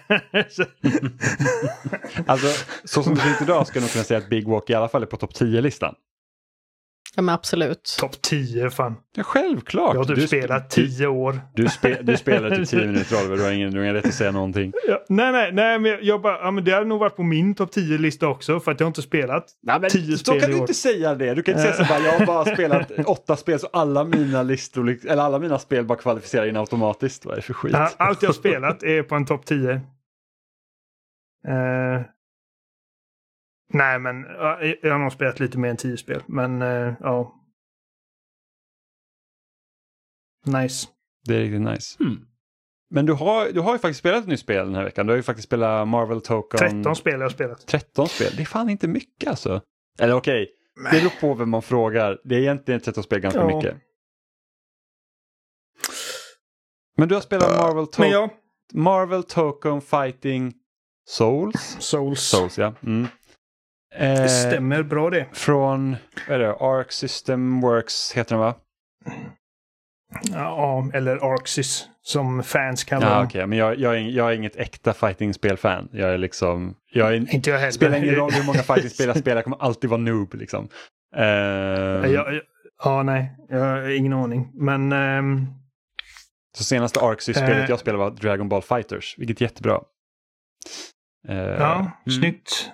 Alltså, så som det ser ut idag ska jag nog kunna säga att Big Walk i alla fall är på topp 10-listan. Ja, men absolut. Topp 10, fan. Ja, självklart. Jag har typ spelat 10 år. Du spelar typ 10 minuter, Oliver. Du har ingen rätt att säga någonting. Ja, nej, men jag bara, men det har nog varit på min topp 10-lista också, för att jag har inte spelat 10 spel så kan i du år. inte säga det. Du kan inte säga så bara, jag har bara spelat 8 spel så alla mina listor, eller alla mina spel bara kvalificerar in automatiskt. Vad är det för skit? Ja, allt jag har spelat är på en topp 10. Nej, men jag har nog spelat lite mer än 10 spel. Men ja. Nice. Det är riktigt nice. Men du har ju faktiskt spelat ett nytt spel den här veckan. Du har ju faktiskt spelat Marvel Token. 13 spel jag har spelat. 13 spel? Det är fan inte mycket alltså. Eller okej, det beror på vem man frågar. Det är egentligen 13 spel ganska mycket. Men du har spelat Marvel Token Fighting Souls, ja. Det stämmer bra det. Från, vad är det? Arc System Works heter den, va? Ja, eller Arxis som fans kallar dem. Okej, men jag är inget äkta fighting-spel-fan. Jag är liksom... Inte jag heller. Spelar ingen roll hur många fighting-spel jag spelar. Jag kommer alltid vara noob, liksom. Nej. Jag har ingen aning. Men... Så senaste Arxis-spelet jag spelade var Dragon Ball Fighters, vilket är jättebra. Snyggt.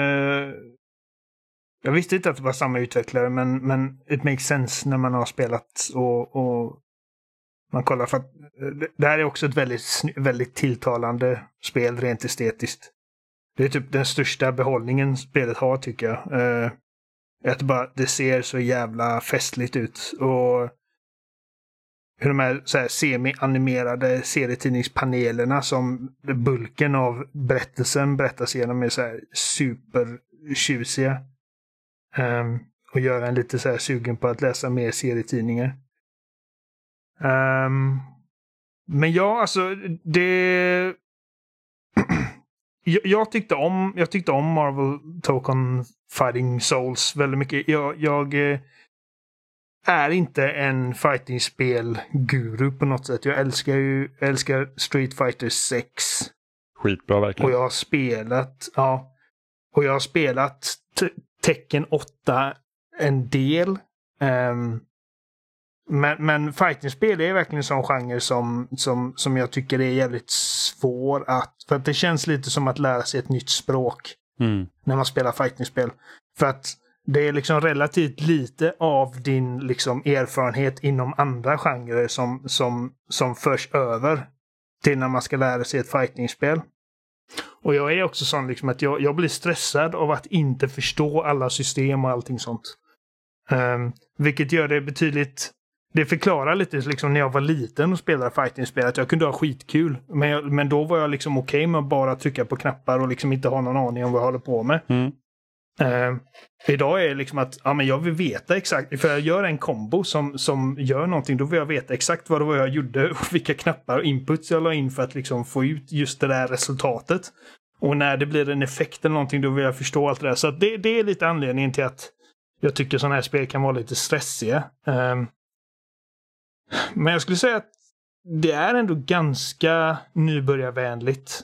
Jag visste inte att det var samma utvecklare, men it makes sense när man har spelat och man kollar, för att det här är också ett väldigt tilltalande spel rent estetiskt. Det är typ den största behållningen spelet har, tycker jag. Att det ser så jävla festligt ut, och hur de här så här semi-animerade serietidningspanelerna som bulken av berättelsen berättas genom är så här supertjusiga. Och göra en lite så här sugen på att läsa mer serietidningar. Men ja, alltså det... jag tyckte om Marvel Token Fighting Souls väldigt mycket. Jag är inte en fighting-spel-guru på något sätt. Jag älskar Street Fighter 6. Skitbra verkligen. Och jag har spelat Tekken 8 en del. Men fighting-spel är verkligen en sån genre som jag tycker är jävligt svår för att det känns lite som att lära sig ett nytt språk när man spelar fighting-spel. För att det är liksom relativt lite av din liksom erfarenhet inom andra genrer som förs över till när man ska lära sig ett fighting-spel. Och jag är också sån liksom att jag blir stressad av att inte förstå alla system och allting sånt. Vilket gör det betydligt... Det förklarar lite liksom när jag var liten och spelade fighting-spel att jag kunde ha skitkul. Men då var jag liksom okej med att bara trycka på knappar och liksom inte ha någon aning om vad jag håller på med. Idag är det liksom att men jag vill veta exakt, för jag gör en kombo som gör någonting, då vill jag veta exakt vad det var jag gjorde och vilka knappar och inputs jag la in för att liksom få ut just det där resultatet. Och när det blir en effekt eller någonting, då vill jag förstå allt det där. Så att det är lite anledningen till att jag tycker sådana här spel kan vara lite stressiga. Men jag skulle säga att det är ändå ganska nybörjarvänligt.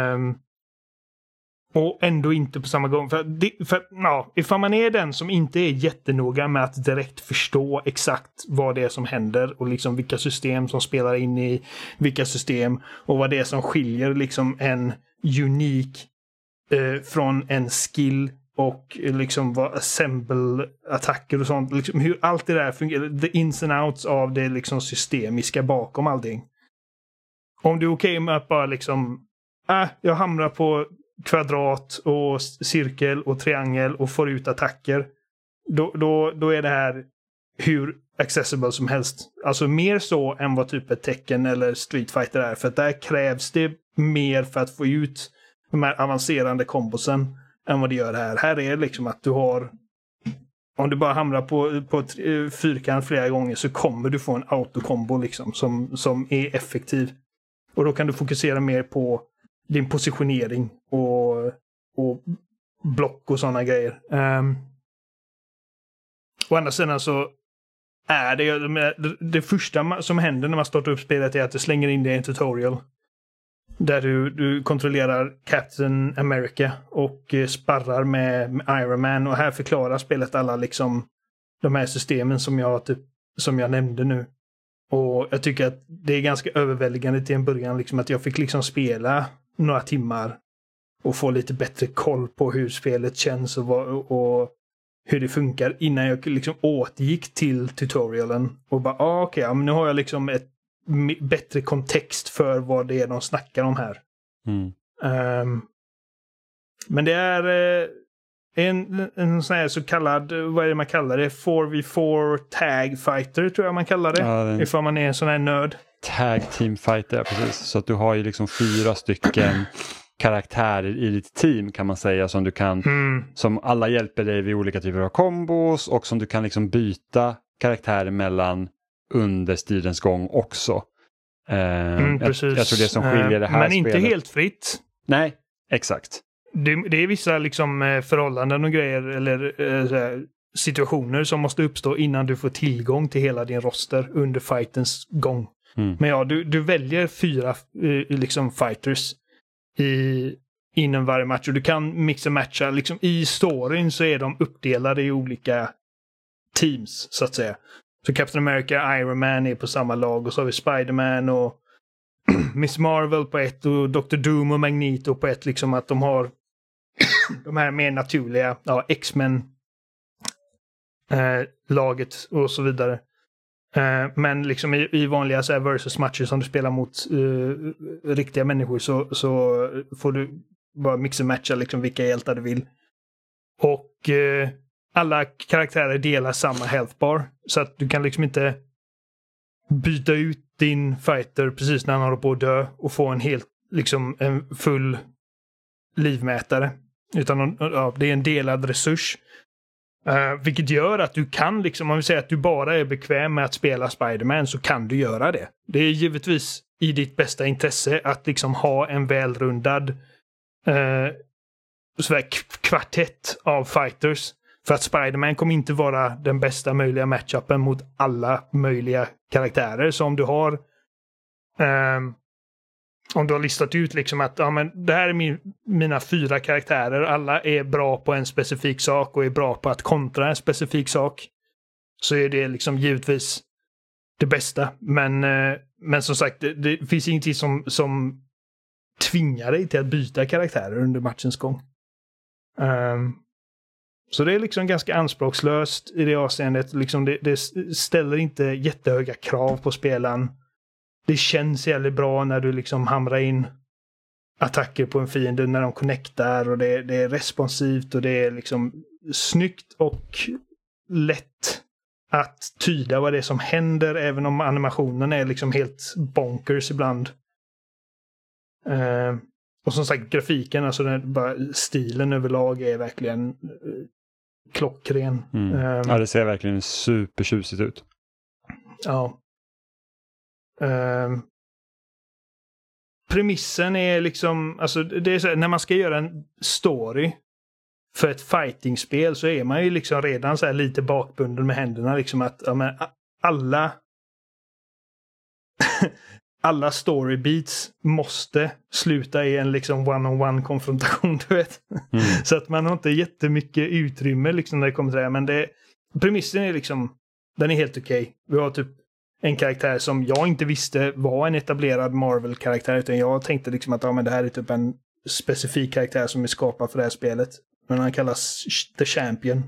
Och ändå inte på samma gång. Ifall man är den som inte är jättenoga med att direkt förstå exakt vad det är som händer och liksom vilka system som spelar in i vilka system och vad det är som skiljer liksom en unik från en skill och liksom vad assemble-attacker och sånt. Liksom hur allt det där fungerar. The ins and outs av det liksom systemiska bakom allting. Om du är okej med att bara liksom jag hamrar på kvadrat och cirkel och triangel och får ut attacker. Då är det här hur accessible som helst. Alltså mer så än vad typ ett Tekken eller Street Fighter är. För att där krävs det mer för att få ut de här avancerande kombosen än vad det gör här. Här är det liksom att du har om du bara hamnar på ett fyrkant flera gånger så kommer du få en autokombo liksom som är effektiv. Och då kan du fokusera mer på din positionering och block och sådana grejer. Å andra sidan så är det första som händer när man startar upp spelet är att det slänger in det i en tutorial. Där du kontrollerar Captain America och sparrar med Iron Man. Och här förklarar spelet alla liksom de här systemen som jag nämnde nu. Och jag tycker att det är ganska överväldigande till en början liksom att jag fick liksom spela några timmar och få lite bättre koll på hur spelet känns och hur det funkar innan jag liksom återgick till tutorialen och bara okej, nu har jag liksom ett bättre kontext för vad det är de snackar om här. Men det är en sån här så kallad, vad är det man kallar det? 4v4 tag fighter tror jag man kallar det. Ja, ifall man är en sån här nörd. Tag team fighter, precis. Så att du har ju liksom 4 stycken karaktärer i ditt team kan man säga som du kan, som alla hjälper dig vid olika typer av kombos och som du kan liksom byta karaktärer mellan under stridens gång också. Jag tror det som skiljer det här men spelet. Inte helt fritt. Nej, exakt. Det är vissa liksom förhållanden och grejer eller situationer som måste uppstå innan du får tillgång till hela din roster under fightens gång. Men ja, du väljer 4 liksom fighters inom varje match och du kan mixa matcha. Liksom, i storyn så är de uppdelade i olika teams så att säga. Så Captain America, Iron Man är på samma lag och så har vi Spider-Man och Miss Marvel på ett och Dr. Doom och Magneto på ett. Liksom att de har de här mer naturliga X-Men laget och så vidare. Men liksom i vanliga så här versus matcher som du spelar mot riktiga människor så får du bara mixa matcha liksom vilka hjältar du vill. Och alla karaktärer delar samma health bar. Så att du kan liksom inte byta ut din fighter precis när han håller på att dö och få en full livmätare. Utan det är en delad resurs. Vilket gör att du kan liksom, om vi säger att du bara är bekväm med att spela Spider-Man så kan du göra det. Det är givetvis i ditt bästa intresse att liksom ha en välrundad kvartett av fighters. För att Spider-Man kommer inte vara den bästa möjliga matchupen mot alla möjliga karaktärer. Så om du har listat ut liksom att men det här är mina 4 karaktärer. Alla är bra på en specifik sak och är bra på att kontra en specifik sak. Så är det liksom givetvis det bästa. Men som sagt, det finns ingenting som tvingar dig till att byta karaktärer under matchens gång. Så det är liksom ganska anspråkslöst i det avseendet. Liksom det ställer inte jättehöga krav på spelaren. Det känns jävligt bra när du liksom hamrar in attacker på en fiende när de connectar och det är responsivt och det är liksom snyggt och lätt att tyda vad det är som händer även om animationen är liksom helt bonkers ibland. Och som sagt grafiken, alltså stilen överlag är verkligen klockren. Ja, det ser verkligen supertjusigt ut. Ja. Premissen är liksom, alltså det är så här, när man ska göra en story för ett fightingspel så är man ju liksom redan så här lite bakbunden med händerna liksom att alla story beats måste sluta i en liksom one-on-one konfrontation, du vet. Så att man har inte jättemycket utrymme liksom när det kommer till det. Men premissen är liksom, den är helt okej. Vi har typ en karaktär som jag inte visste var en etablerad Marvel-karaktär, utan jag tänkte liksom att men det här är typ en specifik karaktär som är skapad för det här spelet. Men han kallas The Champion.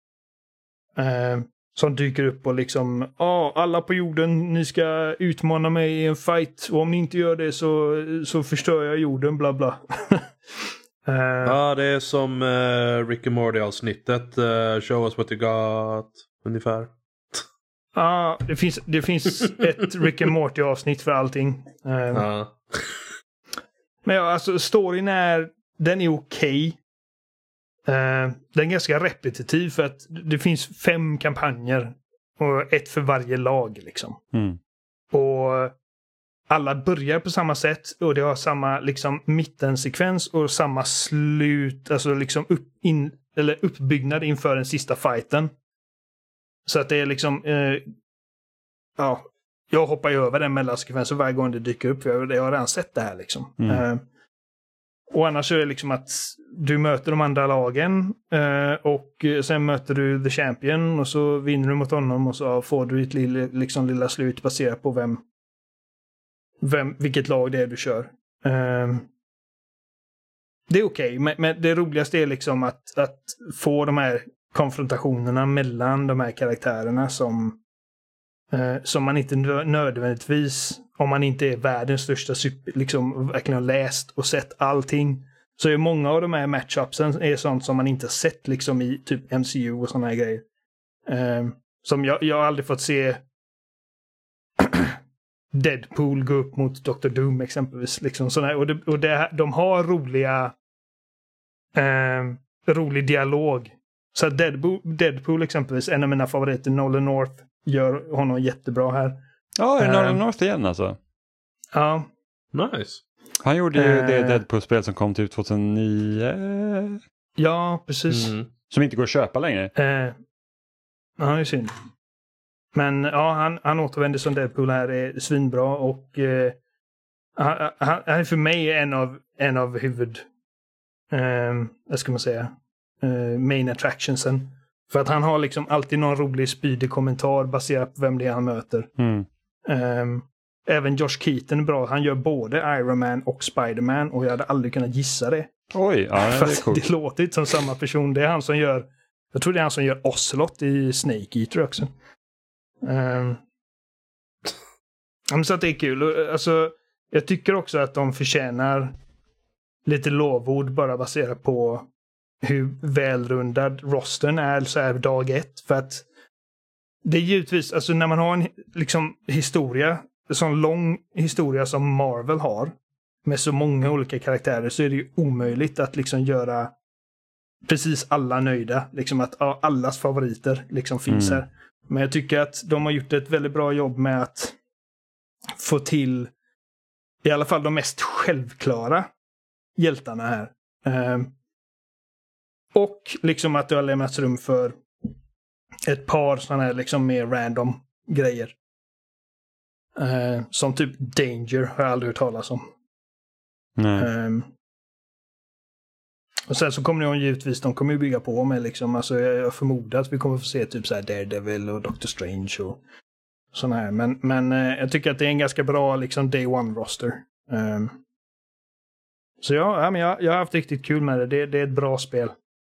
Som dyker upp och liksom alla på jorden, ni ska utmana mig i en fight och om ni inte gör det så förstör jag jorden, bla bla. Ja, det är som Rick and Morty-avsnittet. Show us what you got, ungefär. Ja, det finns ett Rick and Morty-avsnitt för allting. Men ja, alltså storyn den är okej. Den är ganska repetitiv för att det finns 5 kampanjer och 1 för varje lag liksom. Och alla börjar på samma sätt och det har samma liksom mittensekvens och samma slut, alltså liksom uppbyggnad inför den sista fighten. Så att det är liksom jag hoppar ju över den mellansekvensen varje gång det dyker upp, för jag har redan sett det här liksom. Och annars är det liksom att du möter de andra lagen och sen möter du The Champion och så vinner du mot honom och så får du ett lilla slut baserat på vilket lag det är du kör. Det är okej, men det roligaste är liksom att få de här konfrontationerna mellan de här karaktärerna som man inte nödvändigtvis, om man inte är världens största liksom verkligen har läst och sett allting, så är många av de här matchupsen är sånt som man inte sett liksom i typ MCU och såna här grejer. Som jag har aldrig fått se Deadpool gå upp mot Dr. Doom exempelvis. Liksom såna här, de har rolig dialog. Så Deadpool exempelvis, en av mina favoriter, Nolan North, gör honom jättebra här. Ja, är det Nolan North igen alltså? Ja. Nice. Han gjorde ju det Deadpool-spel som kom till 2009. Ja, precis. Som inte går att köpa längre. Ja, det är synd. Men ja, han återvänder som Deadpool här, är svinbra och han är för mig en av huvud vad ska man säga, main attractionsen. För att han har liksom alltid någon rolig spydig kommentar baserat på vem det är han möter. Även Josh Keaton är bra. Han gör både Iron Man och Spider-Man och jag hade aldrig kunnat gissa det. Oj, ja, det är coolt. Det låter inte som samma person. Det är han som gör, jag tror det är han som gör Ocelot i Snake Eater också. Så att det är kul. Alltså, jag tycker också att de förtjänar lite lovord bara baserat på hur välrundad rostern är så här dag 1. För att det är givetvis, alltså när man har en liksom historia, en sån lång historia som Marvel har med så många olika karaktärer, så är det ju omöjligt att liksom göra precis alla nöjda. Liksom att allas favoriter liksom finns här. Men jag tycker att de har gjort ett väldigt bra jobb med att få till i alla fall de mest självklara hjältarna här. Och liksom att det har lämnats rum för ett par sådana här liksom mer random grejer. Som typ Danger har jag aldrig hört talas om. Och sen så kommer de givetvis, de kommer ju bygga på med liksom, alltså jag förmodar att vi kommer få se typ så här Daredevil och Doctor Strange och sådana här. Men jag tycker att det är en ganska bra liksom day one roster. Så ja, men jag har haft riktigt kul med det. Det är ett bra spel.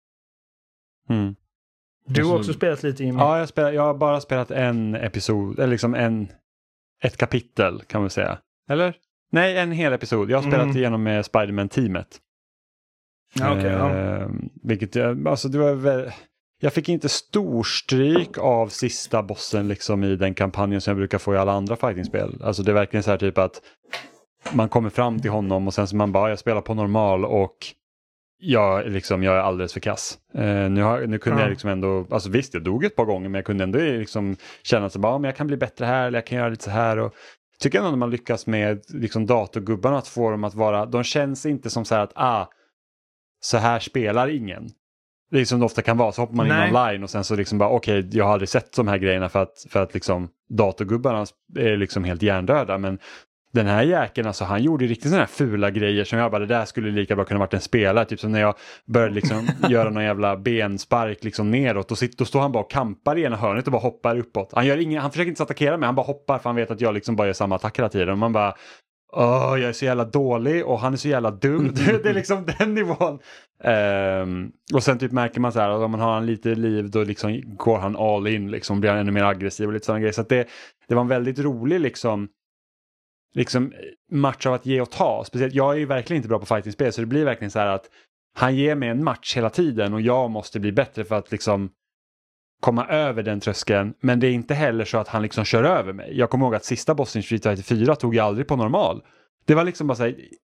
Du har också spelat lite in. Ja, jag har bara spelat en episod, eller liksom ett kapitel kan man säga. Eller? Nej, en hel episod. Jag har spelat igenom med Spider-Man-teamet. Ja, okay, vilket alltså det var väl, jag fick inte storstryk av sista bossen liksom i den kampanjen som jag brukar få i alla andra fightingspel. Alltså det är verkligen så här typ att man kommer fram till honom och sen så man bara, jag spelar på normal och jag är alldeles för kass. Nu kunde jag liksom ändå, alltså visst jag dog ett par gånger men jag kunde ändå liksom känna att men jag kan bli bättre här eller jag kan göra lite så här och tycker ändå när man lyckas med liksom datorgubbarna att få dem att vara, de känns inte som så här att så här spelar ingen. Det är som det ofta kan vara, så hoppar man in online och sen så liksom bara okej, jag har aldrig sett de här grejerna för att liksom datorgubbarna är liksom helt hjärndöda, men den här jäkeln, alltså han gjorde riktigt sådana här fula grejer som jag bara, det där skulle lika bra kunna varit en spelare, typ som när jag började liksom göra någon jävla benspark liksom neråt och då står han bara och kampar i ena hörnet och bara hoppar uppåt. Han försöker inte attackera mig, han bara hoppar för han vet att jag liksom bara gör samma attack hela tiden och man bara jag är så jävla dålig och han är så jävla dum. Det är liksom den nivån. Och sen typ märker man så här att om man har en lite liv då liksom går han all in, liksom blir han ännu mer aggressiv och lite sådana grejer. Så att det var en väldigt rolig liksom match av att ge och ta. Speciellt, jag är ju verkligen inte bra på fighting-spel så det blir verkligen så här att han ger mig en match hela tiden och jag måste bli bättre för att liksom komma över den tröskeln, men det är inte heller så att han liksom kör över mig. Jag kommer ihåg att sista bossen i Street Fighter 4 tog jag aldrig på normal. Det var liksom bara så här,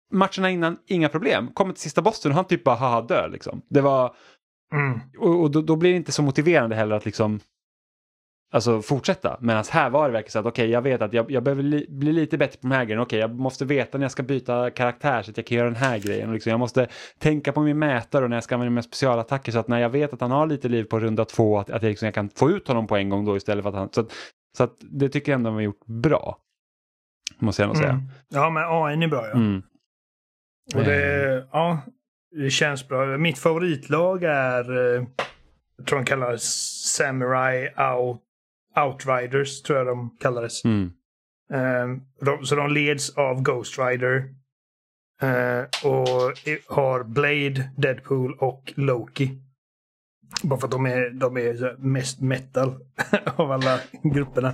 matcherna innan, inga problem. Kommer till sista bossen och han typ bara haha dör liksom. Det var... Och då blir det inte så motiverande heller att liksom alltså fortsätta. Medan här var det verkligen så att okej, jag vet att jag behöver bli lite bättre på den här grejen. Okej, jag måste veta när jag ska byta karaktär så att jag kan göra den här grejen. Och liksom, jag måste tänka på min mätare och när jag ska använda mina specialattacker så att när jag vet att han har lite liv på runda 2 att jag kan få ut honom på en gång då istället för att han... Så att det tycker jag ändå de har gjort bra. Måste jag nog säga. Ja, men AI är bra, ja. Och det känns bra. Mitt favoritlag är, jag tror de kallas Samurai Outriders, tror jag de kallades. Så de leds av Ghost Rider. Och har Blade, Deadpool och Loki. Bara för att de är mest metal av alla grupperna.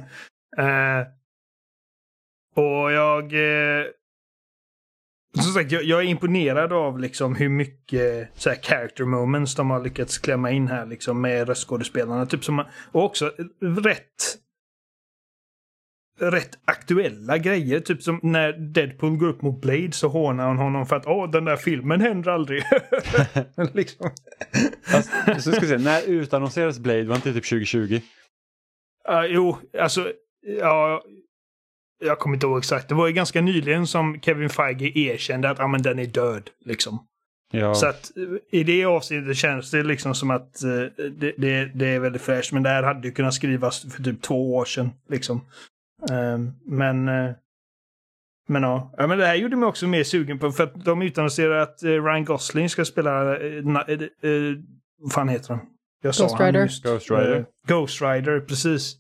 Och som sagt, jag är imponerad av liksom hur mycket så här character moments de har lyckats klämma in här liksom med röstskådespelarna typ som, och också rätt aktuella grejer, typ som när Deadpool går upp mot Blade så hånar hon honom för att den där filmen händer aldrig. Liksom. Alltså, så ska vi se, när utannonserades Blade? Var inte typ 2020? Jo, alltså jag kommer inte ihåg exakt. Det var ju ganska nyligen som Kevin Feige erkände att men den är död. Liksom. Ja. Så att i det avseendet känns det liksom som att det är väldigt fräscht. Men det här hade ju kunnat skrivas för typ 2 år sedan. Liksom. Men ja. Men det här gjorde mig också mer sugen på. För att de utannonserar att Ryan Gosling ska spela vad fan heter han? Ghost Rider. Ghost Rider, precis.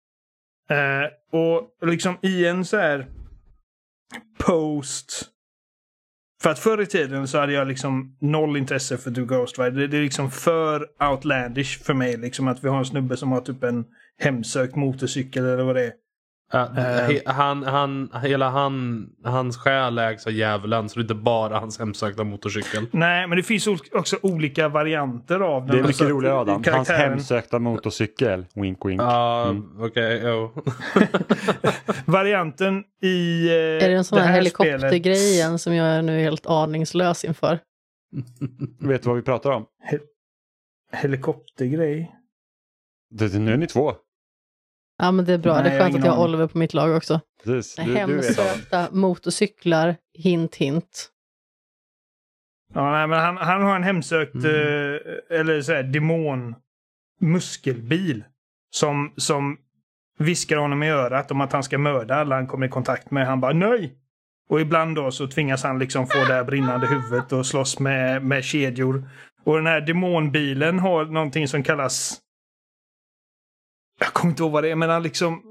Och liksom i en så här post, för att förr i tiden så hade jag liksom noll intresse för The Ghost Rider. Det är liksom för outlandish för mig liksom att vi har en snubbe som har typ en hemsökt motorcykel eller vad det är. Hans själ ägs av djävulen, så det är inte bara hans hemsökta motorcykel. Nej, men det finns också olika varianter av den. Det är mycket roligare Adam. Hans hemsökta motorcykel. Wink, wink. Okej. Varianten i är det en sån här helikoptergrejen som jag är nu helt aningslös inför? Vet du vad vi pratar om? Helikoptergrej? Nu är ni 2. Ja, men det är bra. Nej, det är skönt att jag har Oliver på mitt lag också. Precis. Hemsökta motorcyklar, hint. Ja, nej, men han har en hemsökt eller så här demon muskelbil som viskar honom i örat om att han ska mörda alla han kommer i kontakt med. Han bara nej! Och ibland då så tvingas han liksom få det här brinnande huvudet och slåss med kedjor. Och den här demonbilen har någonting som kallas, jag kommer inte ihåg vad det är, men han liksom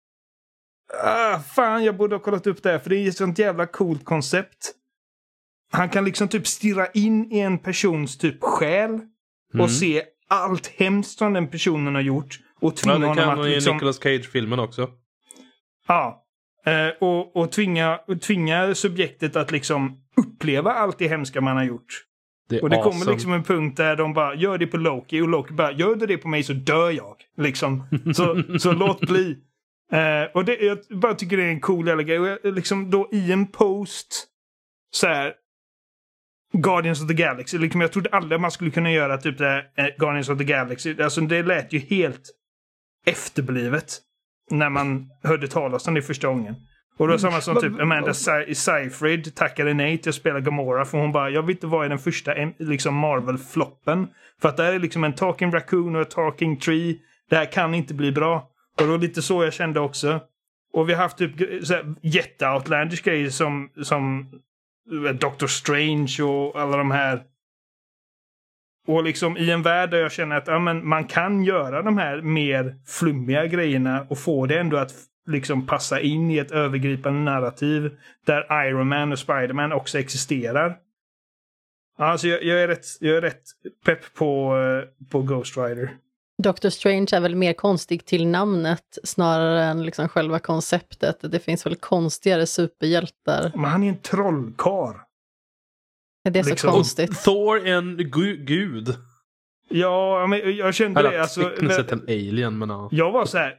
fan, jag borde ha kollat upp det här, för det är ett sånt jävla coolt koncept. Han kan liksom typ stirra in i en persons typ själ och se allt hemskt som den personen har gjort och tvinga honom att liksom... Det kan i Nicolas Cage-filmen också. Ja. Och tvinga subjektet att liksom uppleva allt det hemska man har gjort. Och det kommer liksom en punkt där de bara gör det på Loki och Loki bara gör det på mig så dör jag. Liksom. Så låt bli. Och jag bara tycker det är en cool jävla grej. Och liksom då i en post så här Guardians of the Galaxy. Liksom, jag trodde aldrig man skulle kunna göra typ det här, Guardians of the Galaxy. Alltså det lät ju helt efterblivet när man hörde talas om det första gången. Och då samma som typ Amanda Seyfried tackade nej till att spela Gamora, för hon bara, jag vill inte vara i den första liksom Marvel-floppen. För att det här är liksom en talking raccoon och en talking tree. Det här kan inte bli bra. Och det var lite så jag kände också. Och vi har haft typ jätte-outlandish grejer som Doctor Strange och alla de här. Och liksom i en värld där jag känner att man kan göra de här mer flummiga grejerna och få det ändå att liksom passa in i ett övergripande narrativ där Iron Man och Spider-Man också existerar. Alltså jag är rätt pepp på Ghost Rider. Doctor Strange är väl mer konstig till namnet snarare än liksom själva konceptet. Det finns väl konstigare superhjältar. Men han är en trollkarl. Är det liksom så konstigt? Thor är en gud. Ja, men jag kände det. Alltså, sett en alien, men ja. Jag var så här.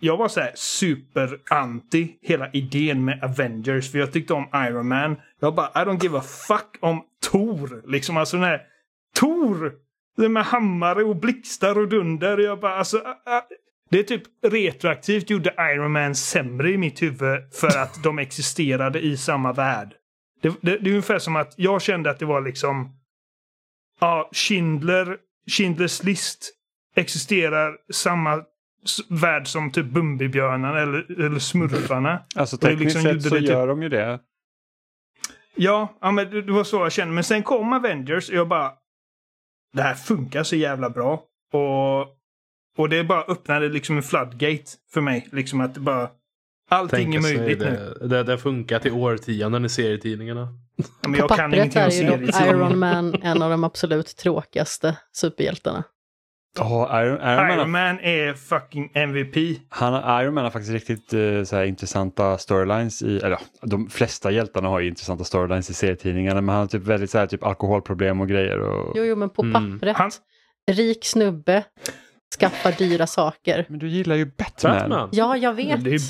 jag var så här super anti hela idén med Avengers. För jag tyckte om Iron Man. Jag bara, I don't give a fuck om Thor. Liksom alltså den här Thor! Det med hammare och blixtar och dunder. Jag bara, alltså... Det är typ retroaktivt gjorde Iron Man sämre i mitt huvud för att de existerade i samma värld. Det är ungefär som att jag kände att det var liksom... Ja, Schindlers list existerar samma värld som typ Bumbibjörnarna eller Smurfarna. Alltså tekniskt liksom sett så gör de ju det. Ja, men det var så jag kände. Men sen kom Avengers och jag bara... Det här funkar så jävla bra. Och det bara öppnade liksom en floodgate för mig. Liksom att det bara... Allting är möjligt nu. Det funkar till årtionden i serietidningarna. Men på jag kan pappret är ju dock serietidningar. Iron Man en av de absolut tråkigaste superhjältarna. Iron Man är fucking MVP. Iron Man har faktiskt riktigt så här, intressanta storylines eller de flesta hjältarna har ju intressanta storylines i serietidningarna, men han har typ väldigt så här, typ alkoholproblem och grejer. Och... Jo, men på pappret. Rik snubbe, skaffar dyra saker. Men du gillar ju Batman. Ja, jag vet. Det är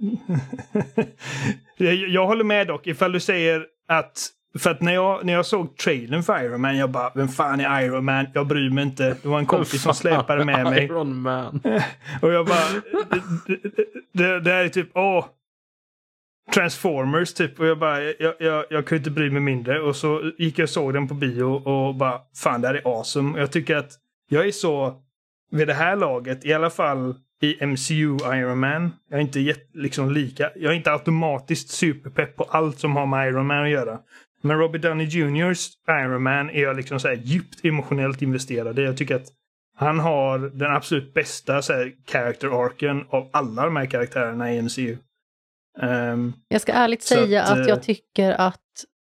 jag håller med dock, ifall du säger att... För att när jag såg trailern för Iron Man, jag bara, vem fan är Iron Man? Jag bryr mig inte. Det var en kompis som släpade med mig. Iron Man. Och jag bara, det är typ, Transformers typ. Och jag bara, jag kunde inte bry mig mindre. Och så gick jag och såg den på bio och bara, fan det här är awesome. Och jag tycker att jag är så, vid det här laget, i alla fall i MCU Iron Man, jag är inte liksom lika, jag är inte automatiskt superpepp på allt som har med Iron Man att göra. Men Robert Downey Jr.'s Iron Man är jag liksom så här djupt emotionellt investerad i. Jag tycker att han har den absolut bästa så här character-arken av alla de här karaktärerna i MCU. Jag ska ärligt säga att jag tycker att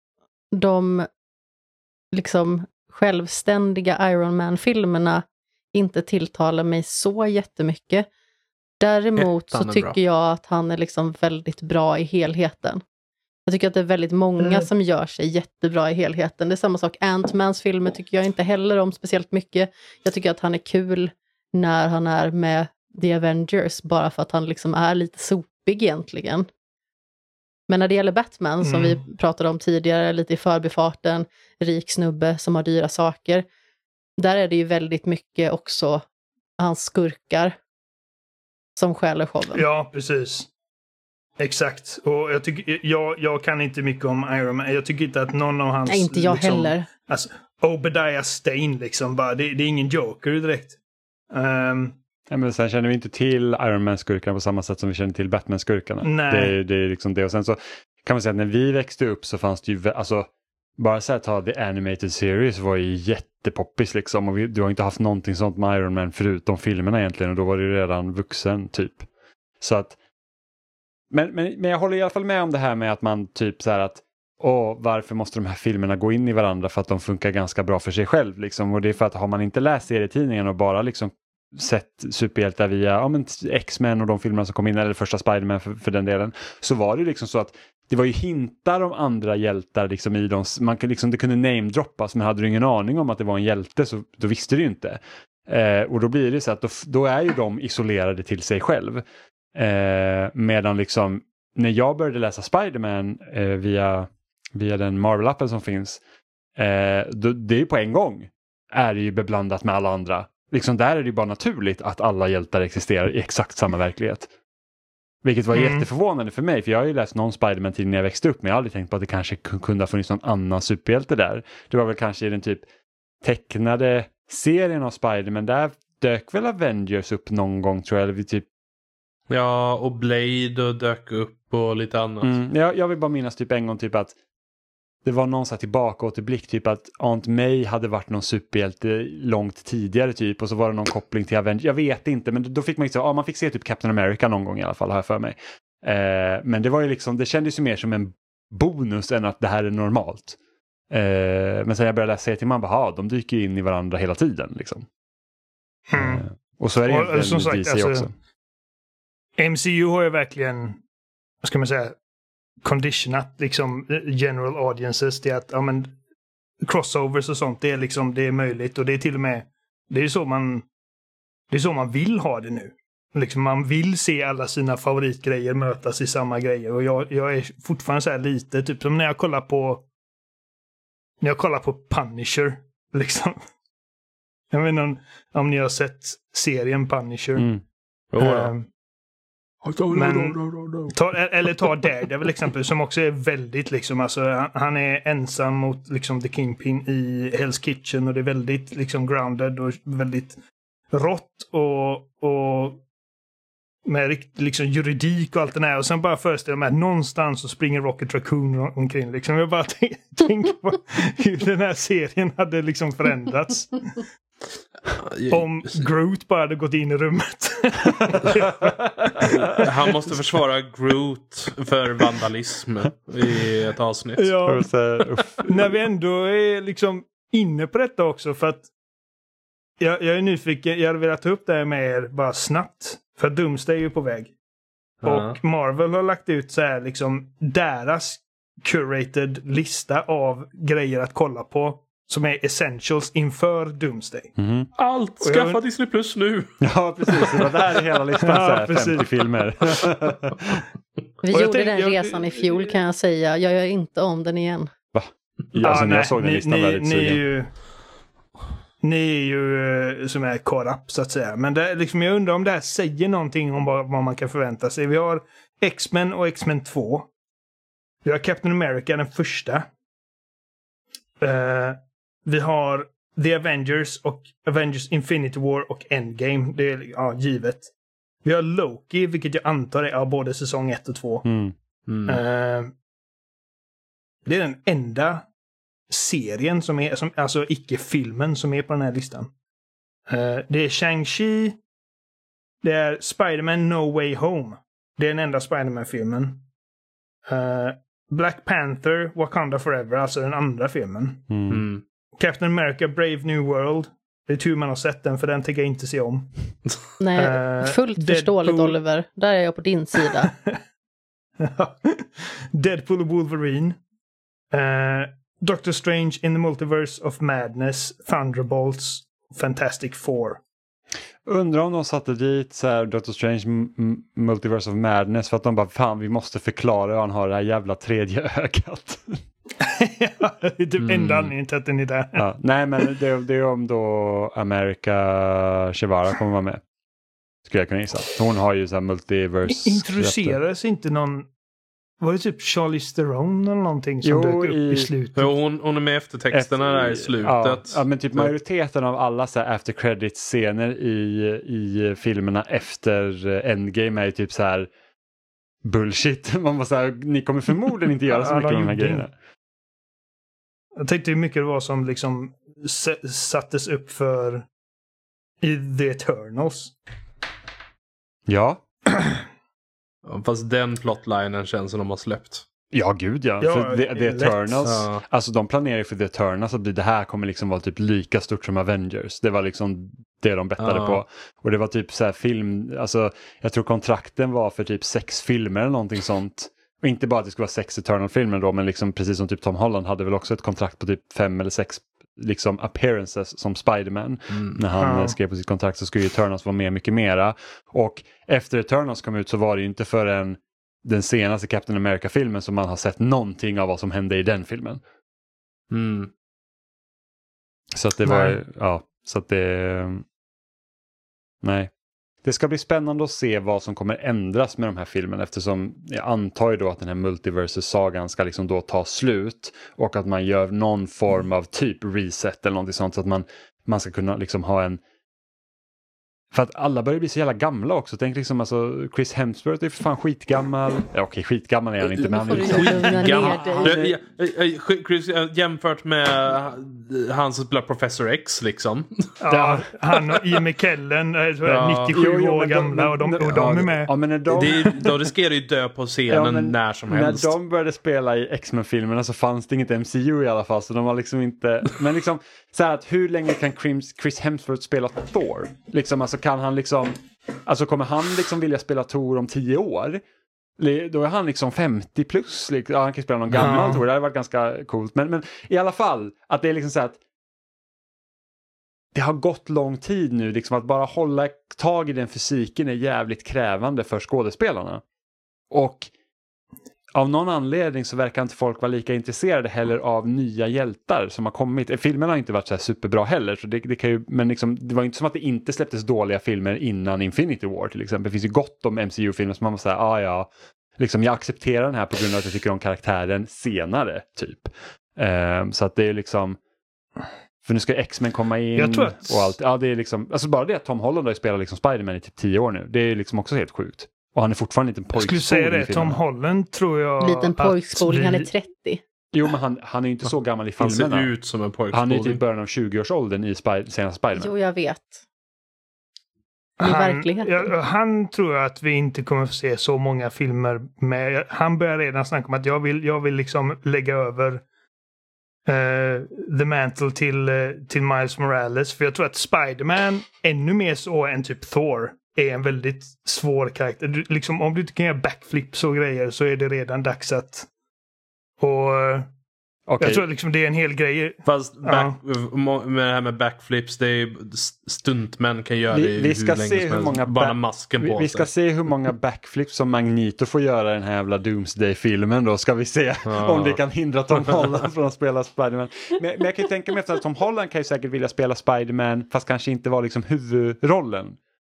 de liksom självständiga Iron Man-filmerna inte tilltalar mig så jättemycket. Däremot så tycker jag att han är liksom väldigt bra i helheten. Jag tycker att det är väldigt många som gör sig jättebra i helheten. Det är samma sak. Ant-Mans filmer tycker jag inte heller om speciellt mycket. Jag tycker att han är kul när han är med The Avengers. Bara för att han liksom är lite sopig egentligen. Men när det gäller Batman som vi pratade om tidigare, lite i förbifarten, rik snubbe som har dyra saker. Där är det ju väldigt mycket också hans skurkar som stjäler showen. Ja, precis. Exakt. Och jag tycker jag kan inte mycket om Iron Man. Jag tycker inte att någon av hans... Nej, inte jag liksom, heller. Alltså, Obadiah Stane liksom bara, det är ingen Joker direkt. Ja, men sen känner vi inte till Iron Man-skurkarna på samma sätt som vi känner till Batman-skurkarna. Nej. Det är liksom det. Och sen så kan man säga att när vi växte upp så fanns det ju, alltså bara så här ta The Animated Series var ju jättepoppis liksom. Och du har inte haft någonting sånt med Iron Man förutom filmerna egentligen. Och då var det ju redan vuxen typ. Så att men jag håller i alla fall med om det här med att man typ så här att varför måste de här filmerna gå in i varandra, för att de funkar ganska bra för sig själv liksom. Och det är för att har man inte läst serietidningen och bara liksom sett superhjältar via X-Men och de filmerna som kom in, eller första Spider-Man för den delen, så var det liksom så att det var ju hintar om andra hjältar liksom i dem. Man kan liksom, det kunde namedroppas, men hade du ingen aning om att det var en hjälte så då visste du ju inte. Och då blir det så att då är ju de isolerade till sig själv. Medan liksom när jag började läsa Spider-Man via den Marvel-appen som finns, det är ju på en gång är det ju beblandat med alla andra. Liksom där är det ju bara naturligt att alla hjältar existerar i exakt samma verklighet. Vilket var jätteförvånande för mig, för jag har ju läst någon Spider-Man-tid när jag växte upp, men jag har aldrig tänkt på att det kanske kunde ha funnits någon annan superhjälte där. Det var väl kanske i den typ tecknade serien av Spider-Man, där dök väl Avengers upp någon gång tror jag, eller vi typ. Ja, och Blade dök upp och lite annat. Jag vill bara minnas typ en gång typ att det var någon så här tillbaka och tillblick typ att Aunt May hade varit någon superhjälte långt tidigare typ, och så var det någon koppling till Avengers. Jag vet inte, men då fick man ju man fick se typ Captain America någon gång i alla fall, har jag för mig. Men det var ju liksom, det kändes ju mer som en bonus än att det här är normalt. Men sen jag började läsa till man bara, de dyker in i varandra hela tiden liksom. Och så är det egentligen som sagt, DC också. MCU har ju verkligen, vad ska man säga, conditionat liksom general audiences till att crossovers och sånt, det är liksom, det är möjligt, och det är till och med, det är så man vill ha det nu. liksom man vill se alla sina favoritgrejer mötas i samma grejer. Och jag är fortfarande så här lite, typ som när jag kollar på Punisher, liksom. Jag vet inte om ni har sett serien Punisher. Men ta Daredevil exempel, som också är väldigt liksom, alltså han är ensam mot liksom The Kingpin i Hell's Kitchen, och det är väldigt liksom grounded och väldigt rått och med liksom juridik och allt det där, och sen bara föreställer mig att någonstans så springer Rocket Raccoon omkring liksom. Jag bara tänker på hur den här serien hade liksom förändrats. Om Groot bara hade gått in i rummet. Han måste försvara Groot för vandalism i ett avsnitt. Ja, när vi ändå är liksom inne på detta också, för att jag är nyfiken, jag hade velat ta upp det här med er bara snabbt, för Doomsday är ju på väg. Och Marvel har lagt ut så här liksom deras curated lista av grejer att kolla på som är essentials inför Doomsday. Allt! Skaffa Disney Plus nu! Ja, precis. Det var där hela listan, så här, 50 filmer. Vi gjorde den resan i fjol, kan jag säga. Jag gör inte om den igen. Va? Alltså, jag såg den listan väldigt sugen. Ni är ju som är caught up, så att säga. Men det, liksom, jag undrar om det här säger någonting om vad man kan förvänta sig. Vi har X-Men och X-Men 2. Vi har Captain America, den första. Vi har The Avengers och Avengers Infinity War och Endgame. Det är givet. Vi har Loki, vilket jag antar är både säsong 1 och 2. Det är den enda serien som är, alltså icke-filmen som är på den här listan. Det är Shang-Chi. Det är Spider-Man No Way Home. Det är den enda Spider-Man-filmen. Black Panther, Wakanda Forever, alltså den andra filmen. Captain America, Brave New World. Det är tur man har sett den, för den tänker jag inte se om. Nej, fullt förståeligt, Oliver. Där är jag på din sida. Deadpool och Wolverine. Doctor Strange in the Multiverse of Madness, Thunderbolts, Fantastic Four. Undrar om de satte dit så här Doctor Strange Multiverse of Madness för att de bara, fan, vi måste förklara hur han har det här jävla tredje ögat. Ja, det är typ enda anledningen till att den är där. Ja, nej, men det är om då America Chavara kommer vara med. Skulle jag kunna gissa. Hon har ju så här multiverse. Introducerades inte någon... Var det typ Charlie Theron eller någonting som dök upp i slutet? Hon är med eftertexterna där i slutet. Ja, men typ majoriteten av alla så här after credits-scener i filmerna efter Endgame är typ så här bullshit. Man var så här, ni kommer förmodligen inte göra så mycket med de här grejerna. Jag tänkte hur mycket det var som liksom sattes upp för i The Eternals. Ja. Fast den plotlinen känns som de har släppt. Ja, gud ja. För The Eternals, alltså de planerar för The Eternals att det här kommer liksom vara typ lika stort som Avengers. Det var liksom det de bettade på. Och det var typ så här film, alltså jag tror kontrakten var för typ 6 filmer eller någonting sånt. Och inte bara att det skulle vara 6 Eternal-filmer då, men liksom precis som typ Tom Holland hade väl också ett kontrakt på typ 5 eller 6 liksom appearances som Spider-Man. När han skrev på sitt kontrakt så skulle Eternals vara med mycket mera. Och efter Eternals kom ut så var det ju inte förrän den senaste Captain America-filmen som man har sett någonting av vad som hände i den filmen. Så att det var, så att det... Nej. Det ska bli spännande att se vad som kommer ändras med de här filmerna, eftersom jag antar ju då att den här multiversus-sagan ska liksom då ta slut och att man gör någon form av typ reset eller någonting sånt, så att man ska kunna liksom ha en... För att alla börjar bli så jävla gamla också. Tänk liksom, alltså, Chris Hemsworth är för fan skitgammal. Ja, okej, skitgammal är han inte, men han är liksom... Chris, jämfört med han som spelar Professor X liksom. Ja, han och Ian McKellen 97 år gamla och de är med. Ja, men då riskerar ju dö på scenen när som helst. När de började spela i X-Men-filmerna så fanns det inget MCU i alla fall, så de var liksom inte... Men liksom, så här att hur länge kan Chris Hemsworth spela Thor? Liksom, alltså kan han liksom... Alltså kommer han liksom vilja spela Thor om 10 år? Då är han liksom 50 plus. Liksom. Ja, han kan spela någon gammal Thor. Det hade varit ganska coolt. Men i alla fall, att det är liksom så här att det har gått lång tid nu. Liksom att bara hålla tag i den fysiken är jävligt krävande för skådespelarna. Och av någon anledning så verkar inte folk vara lika intresserade heller av nya hjältar som har kommit. Filmerna har inte varit så här superbra heller. Så det kan ju, men liksom, det var inte som att det inte släpptes dåliga filmer innan Infinity War till exempel. Det finns ju gott om MCU-filmer som man måste säga, ja, liksom, jag accepterar den här på grund av att jag tycker om karaktären senare, typ. Så att det är liksom... För nu ska X-Men komma in och allt. Ja, det är liksom... Alltså bara det att Tom Holland har spelat liksom Spider-Man i typ 10 år nu. Det är liksom också helt sjukt. Och han är fortfarande inte en pojkspoling. Jag skulle säga det, Tom Holland tror jag... Liten pojkspoling, han är 30. Jo, men han är ju inte så gammal i filmerna. Han ser ut som en pojkspoling. Han är ju typ i början av 20-årsåldern i senaste Spider-Man. Jo, jag vet. I verkligheten. Han tror jag att vi inte kommer få se så många filmer med. Han börjar redan snacka om att jag vill liksom lägga över The Mantle till Miles Morales. För jag tror att Spider-Man, ännu mer så än typ Thor, är en väldigt svår karaktär. Liksom, om du inte kan göra backflips och grejer så är det redan dags att... Okay. Jag tror liksom det är en hel grej. Fast med det här med backflips, det är stuntmän kan göra det vi ska se hur många bara masken på vi ska se hur många backflips som Magneto får göra i den här jävla Doomsday-filmen då. Ska vi se om det kan hindra Tom Holland från att spela Spider-Man. Men jag kan ju tänka mig att Tom Holland kan ju säkert vilja spela Spider-Man fast kanske inte vara liksom huvudrollen.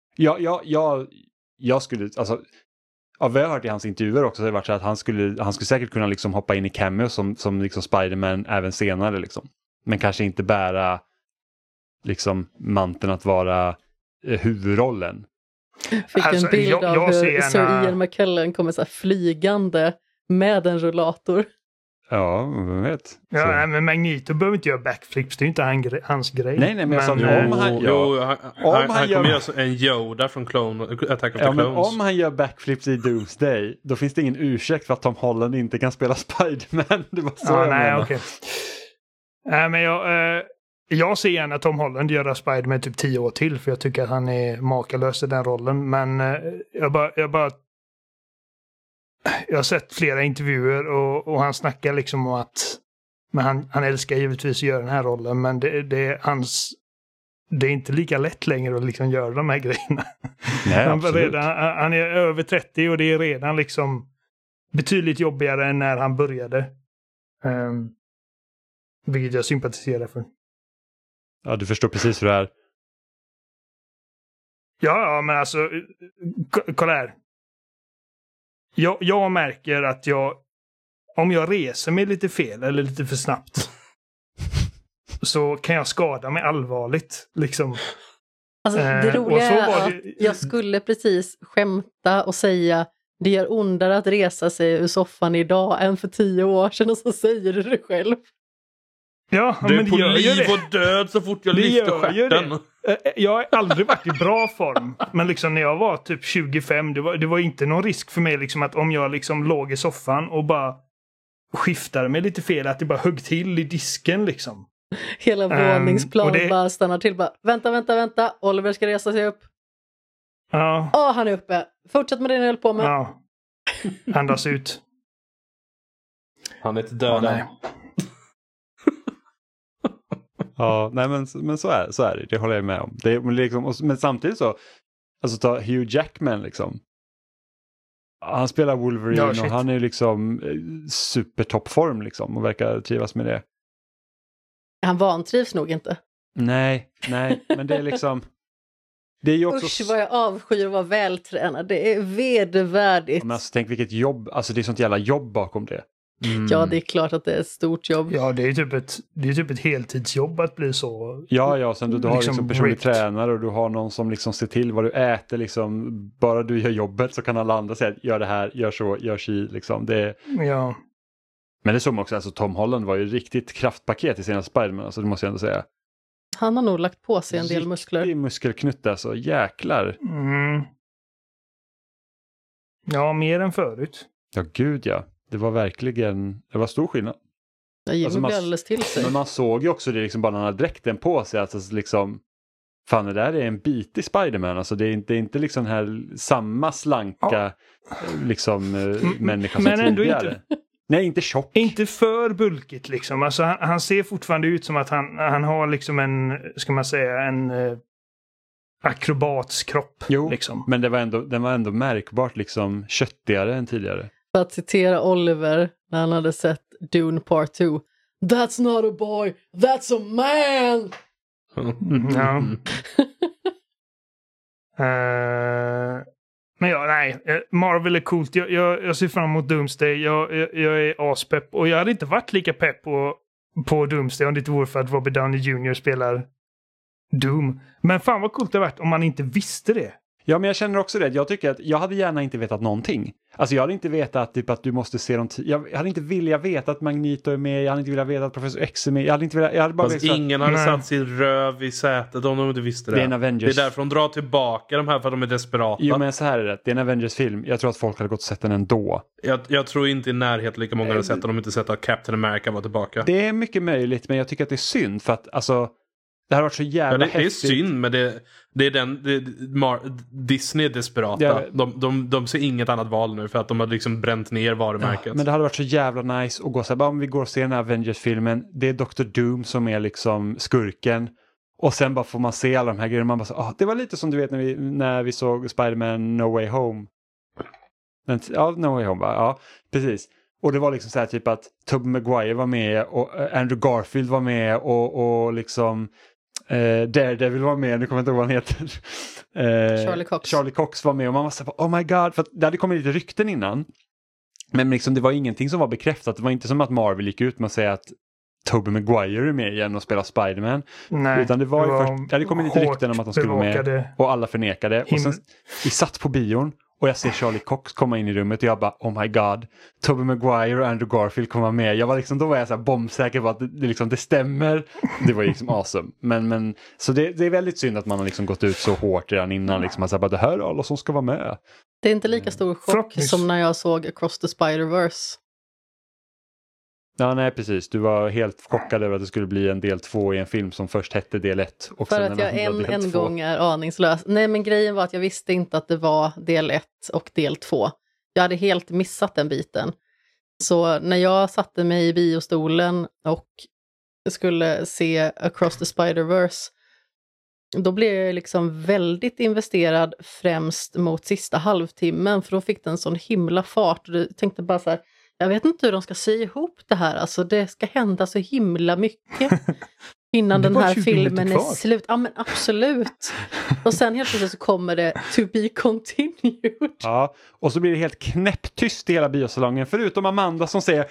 Jag skulle, alltså... Ja, vi har hört i hans intervjuer också så det varit så att han skulle säkert kunna liksom hoppa in i cameo som liksom Spider-Man även senare liksom. Men kanske inte bära liksom manteln att vara huvudrollen. Fick en bild av hur Sir Ian McKellen kommer så här flygande med en rullator. Ja, vem vet. Ja, nej, men Magneto behöver inte göra backflips. Det är inte hans grej. Nej, men jag sa om han kommer göra en Yoda från Attack of the Clones. Men om han gör backflips i Doomsday, då finns det ingen ursäkt för att Tom Holland inte kan spela Spider-Man. Det var så jag menar. Okay. Men jag ser gärna Tom Holland göra Spider-Man typ 10 år till, för jag tycker att han är makalös i den rollen. Men jag har sett flera intervjuer och han snackar liksom om att han älskar givetvis att göra den här rollen, men det är inte lika lätt längre att liksom göra de här grejerna. Nej, han är över 30 och det är redan liksom betydligt jobbigare än när han började. Vilket jag sympatiserar för. Ja, du förstår precis hur det är. Ja, men alltså kolla här. Jag märker att om jag reser mig lite fel eller lite för snabbt så kan jag skada mig allvarligt. Liksom. Alltså, det roliga är att jag skulle precis skämta och säga det gör ondare att resa sig ur soffan idag än för 10 år sedan, och så säger du det själv. Ja, du är men på liv och död så fort jag lyfter stjärten. Jag har aldrig varit i bra form. Men liksom när jag var typ 25, det var inte någon risk för mig liksom att om jag liksom låg i soffan och bara skiftade mig lite fel, att det bara högg till i disken liksom. Hela våningsplan bara stannar till. Bara, vänta. Oliver ska resa sig upp. Ja. Han är uppe. Fortsätt med det ni höll på med. Ja. Andas ut. Han är inte död. Ja, nej men så är det. Det håller jag med om. Det är liksom, men samtidigt så, alltså ta Hugh Jackman liksom. Han spelar Wolverine och han är liksom supertoppform liksom och verkar trivas med det. Han vantrivs nog inte. Nej, men det är liksom... Det är ju också... Usch vad jag avskyr att vara vältränad. Det är vedervärdigt. Ja, men alltså, tänk vilket jobb, alltså det är sånt jävla jobb bakom det. Ja, det är klart att det är ett stort jobb. Ja, det är typ ett heltidsjobb att bli så. Ja, sen du har liksom personlig tränare och du har någon som liksom ser till vad du äter liksom. Bara du gör jobbet så kan alla andra säga gör det här, gör så, gör si liksom. Ja. Men det såg man också, alltså Tom Holland var ju riktigt kraftpaket i senaste Spider-Man, alltså det måste jag ändå säga. Han har nog lagt på sig en del muskler. Riktig muskelknutt alltså, jäklar. Ja, mer än förut. Ja, gud ja. Det var stor skillnad. Jimmy blev alldeles till sig. Men man såg ju också det liksom bara när han hade dräkten på sig. Alltså liksom, fan det där är en bit i Spider-Man. Alltså det är inte liksom den här samma slanka liksom människa som men tidigare. Nej, inte tjock. Inte för bulkigt liksom. Alltså han ser fortfarande ut som att han har liksom en, ska man säga, en akrobatskropp. Jo, liksom. men den var ändå märkbart liksom köttigare än tidigare. För att citera Oliver när han hade sett Dune Part 2. That's not a boy, that's a man! Ja. Men ja, nej. Marvel är coolt. Jag ser fram emot Doomsday. Jag är aspepp. Och jag hade inte varit lika pepp på Doomsday om det inte vore för att Robert Downey Jr. spelar Doom. Men fan vad coolt det varit om man inte visste det. Ja, men jag känner också det. Jag tycker att jag hade gärna inte vetat någonting. Alltså jag hade inte vetat typ att du måste se dem. Jag hade inte vilja veta att Magneto är med. Jag hade inte vilja veta att Professor X är med. Jag hade inte vilja, jag hade bara fast ingen hade satt sin röv i sätet om de inte visste det. Det är en Avengers. Det är därför de drar tillbaka de här för att de är desperata. Jo, men så här är det. Det är en Avengers-film. Jag tror att folk hade gått och sett den ändå. Jag tror inte i närheten lika många hade sett den om de inte sett att Captain America var tillbaka. Det är mycket möjligt, men jag tycker att det är synd för att alltså det har varit så jävla häftigt. Det är synd, men det är Disney är desperata. Ja. De ser inget annat val nu för att de har liksom bränt ner varumärket. Ja, men det hade varit så jävla nice att gå så här, bara om vi går och ser den här Avengers-filmen, det är Dr. Doom som är liksom skurken. Och sen bara får man se alla de här grejerna. Man bara så, det var lite som du vet när vi såg Spider-Man No Way Home. No Way Home, va? Ja, precis. Och det var liksom så här typ att Tobey Maguire var med och Andrew Garfield var med och liksom Daredevil var med, nu kommer jag inte ihåg vad han heter. Charlie Cox var med och man var så här, oh my god, för att det hade kommit lite rykten innan. Men liksom det var ingenting som var bekräftat. Det var inte som att Marvel gick ut med att säga att Tobey Maguire är med igen och spelar Spider-Man. Nej, utan det var ju först, det hade kommit lite rykten om att de skulle vara med och alla förnekade. Och sen vi satt på bion och jag ser Charlie Cox komma in i rummet och jag bara, oh my god, Tobey Maguire och Andrew Garfield kommer med. Jag var liksom, då var jag så här bombsäker på att det stämmer. Det var ju liksom awesome. Men så det är väldigt synd att man har liksom gått ut så hårt redan innan. Liksom, att säga, det här är alla som ska vara med. Det är inte lika stor chock som när jag såg Across the Spider-Verse. Ja, nej precis. Du var helt chockad över att det skulle bli en del 2 i en film som först hette del 1. Och för att jag en gång är aningslös. Nej, men grejen var att jag visste inte att det var del 1 och del 2. Jag hade helt missat den biten. Så när jag satte mig i biostolen och skulle se Across the Spider-Verse, då blev jag liksom väldigt investerad främst mot sista halvtimmen. För då fick den sån himla fart. Och jag tänkte bara så här, jag vet inte hur de ska sy ihop det här. Alltså det ska hända så himla mycket innan den här filmen är slut. Ja, men absolut. Och sen helt plötsligt så kommer det to be continued. Ja, och så blir det helt knäpptyst i hela biosalongen. Förutom Amanda som säger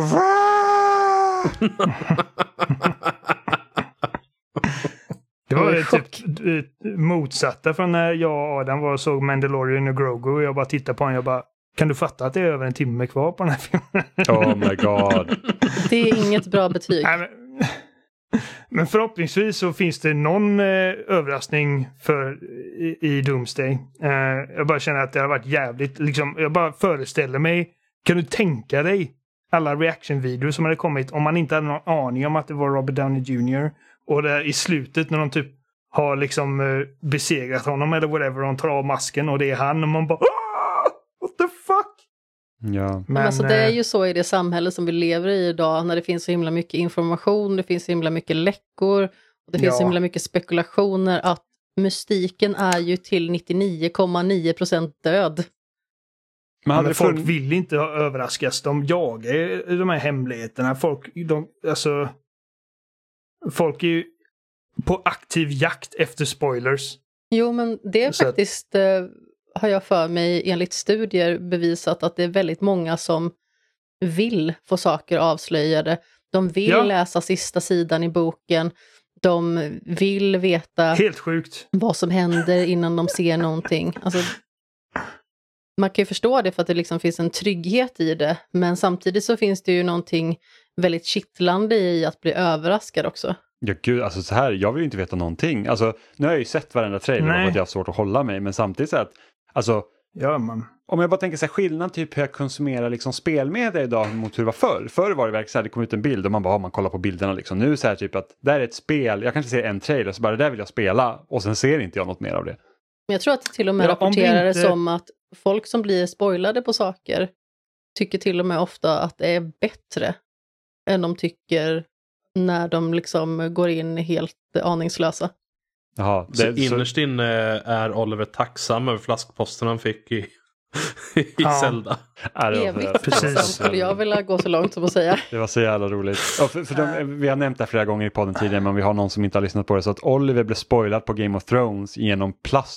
det var typ motsatta från när jag och Adam var och såg Mandalorian och Grogu. Och jag bara tittade på honom och jag bara, kan du fatta att det är över en timme kvar på den här filmen? Oh my god. Det är inget bra betyg. Men förhoppningsvis så finns det någon överraskning i Doomsday. Jag bara känner att det har varit jävligt. Liksom, jag bara föreställer mig, kan du tänka dig alla reaction-videos som hade kommit om man inte hade någon aning om att det var Robert Downey Jr. Och där i slutet när de typ har liksom besegrat honom eller whatever, de tar av masken och det är han och man bara what the fuck? Ja. Men alltså det är ju så i det samhälle som vi lever i idag, när det finns så himla mycket information, det finns så himla mycket läckor och det finns så himla mycket spekulationer, att mystiken är ju till 99,9% död. Men folk vill inte överraskas, de jagar de här hemligheterna. Folk är ju på aktiv jakt efter spoilers. Jo, men det är faktiskt, har jag för mig enligt studier bevisat, att det är väldigt många som vill få saker avslöjade. De vill läsa sista sidan i boken. De vill veta helt sjukt vad som händer innan de ser någonting. Alltså, man kan ju förstå det för att det liksom finns en trygghet i det. Men samtidigt så finns det ju någonting väldigt kittlande i att bli överraskad också. Ja gud, alltså så här, jag vill ju inte veta någonting. Alltså, nu har jag ju sett varenda trailer för att jag har svårt att hålla mig. Men samtidigt så att, alltså, om jag bara tänker så här, skillnad typ hur jag konsumerar liksom spelmedia idag mot hur det var förr. Förr var det verkligen så här, det kom ut en bild och man bara, man kollar på bilderna liksom. Nu så här typ att, det här är ett spel, jag kanske ser en trailer så bara, det där vill jag spela. Och sen ser inte jag något mer av det. Men jag tror att det till och med rapporterar det som att folk som blir spoilade på saker tycker till och med ofta att det är bättre än de tycker när de liksom går in helt aningslösa. Jaha, så innerst inne är Oliver tacksam över flaskposten han fick i Zelda. Evigt tacksam skulle jag vilja gå så långt som att säga. Det var så jävla roligt. Vi har nämnt det flera gånger i podden tidigare, men vi har någon som inte har lyssnat på det. Så att Oliver blev spoilad på Game of Thrones genom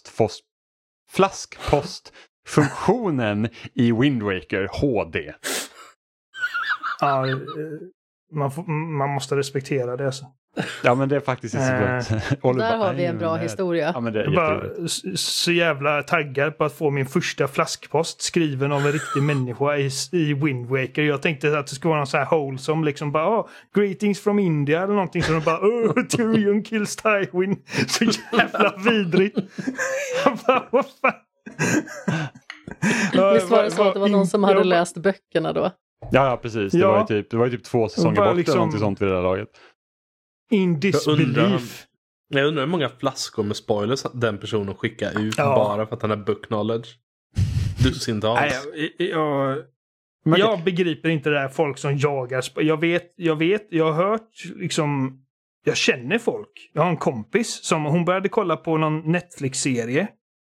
flaskpostfunktionen i Wind Waker HD. Ja, man måste respektera det. Så. Ja, men det är faktiskt där har vi en bra historia. Ja, men det är bara så jävla taggad på att få min första flaskpost skriven av en riktig människa i Wind Waker. Jag tänkte att det skulle vara någon så här wholesome, liksom bara greetings from India eller någonting, som bara Tyrion kills Tywin. Så jävla vidrigt. Jag bara, vad fan? Visst var det så att det var någon som hade läst böckerna då? Ja, precis. Det var ju typ 2 säsonger bort liksom, eller någonting sånt vid det där laget. In disbelief. Jag undrar hur många flaskor med spoilers den personen skickar ut bara för att han har book knowledge. Dussintals. Jag begriper inte det där folk som jagar. Jag har hört liksom, jag känner folk. Jag har en kompis som hon började kolla på någon Netflix-serie.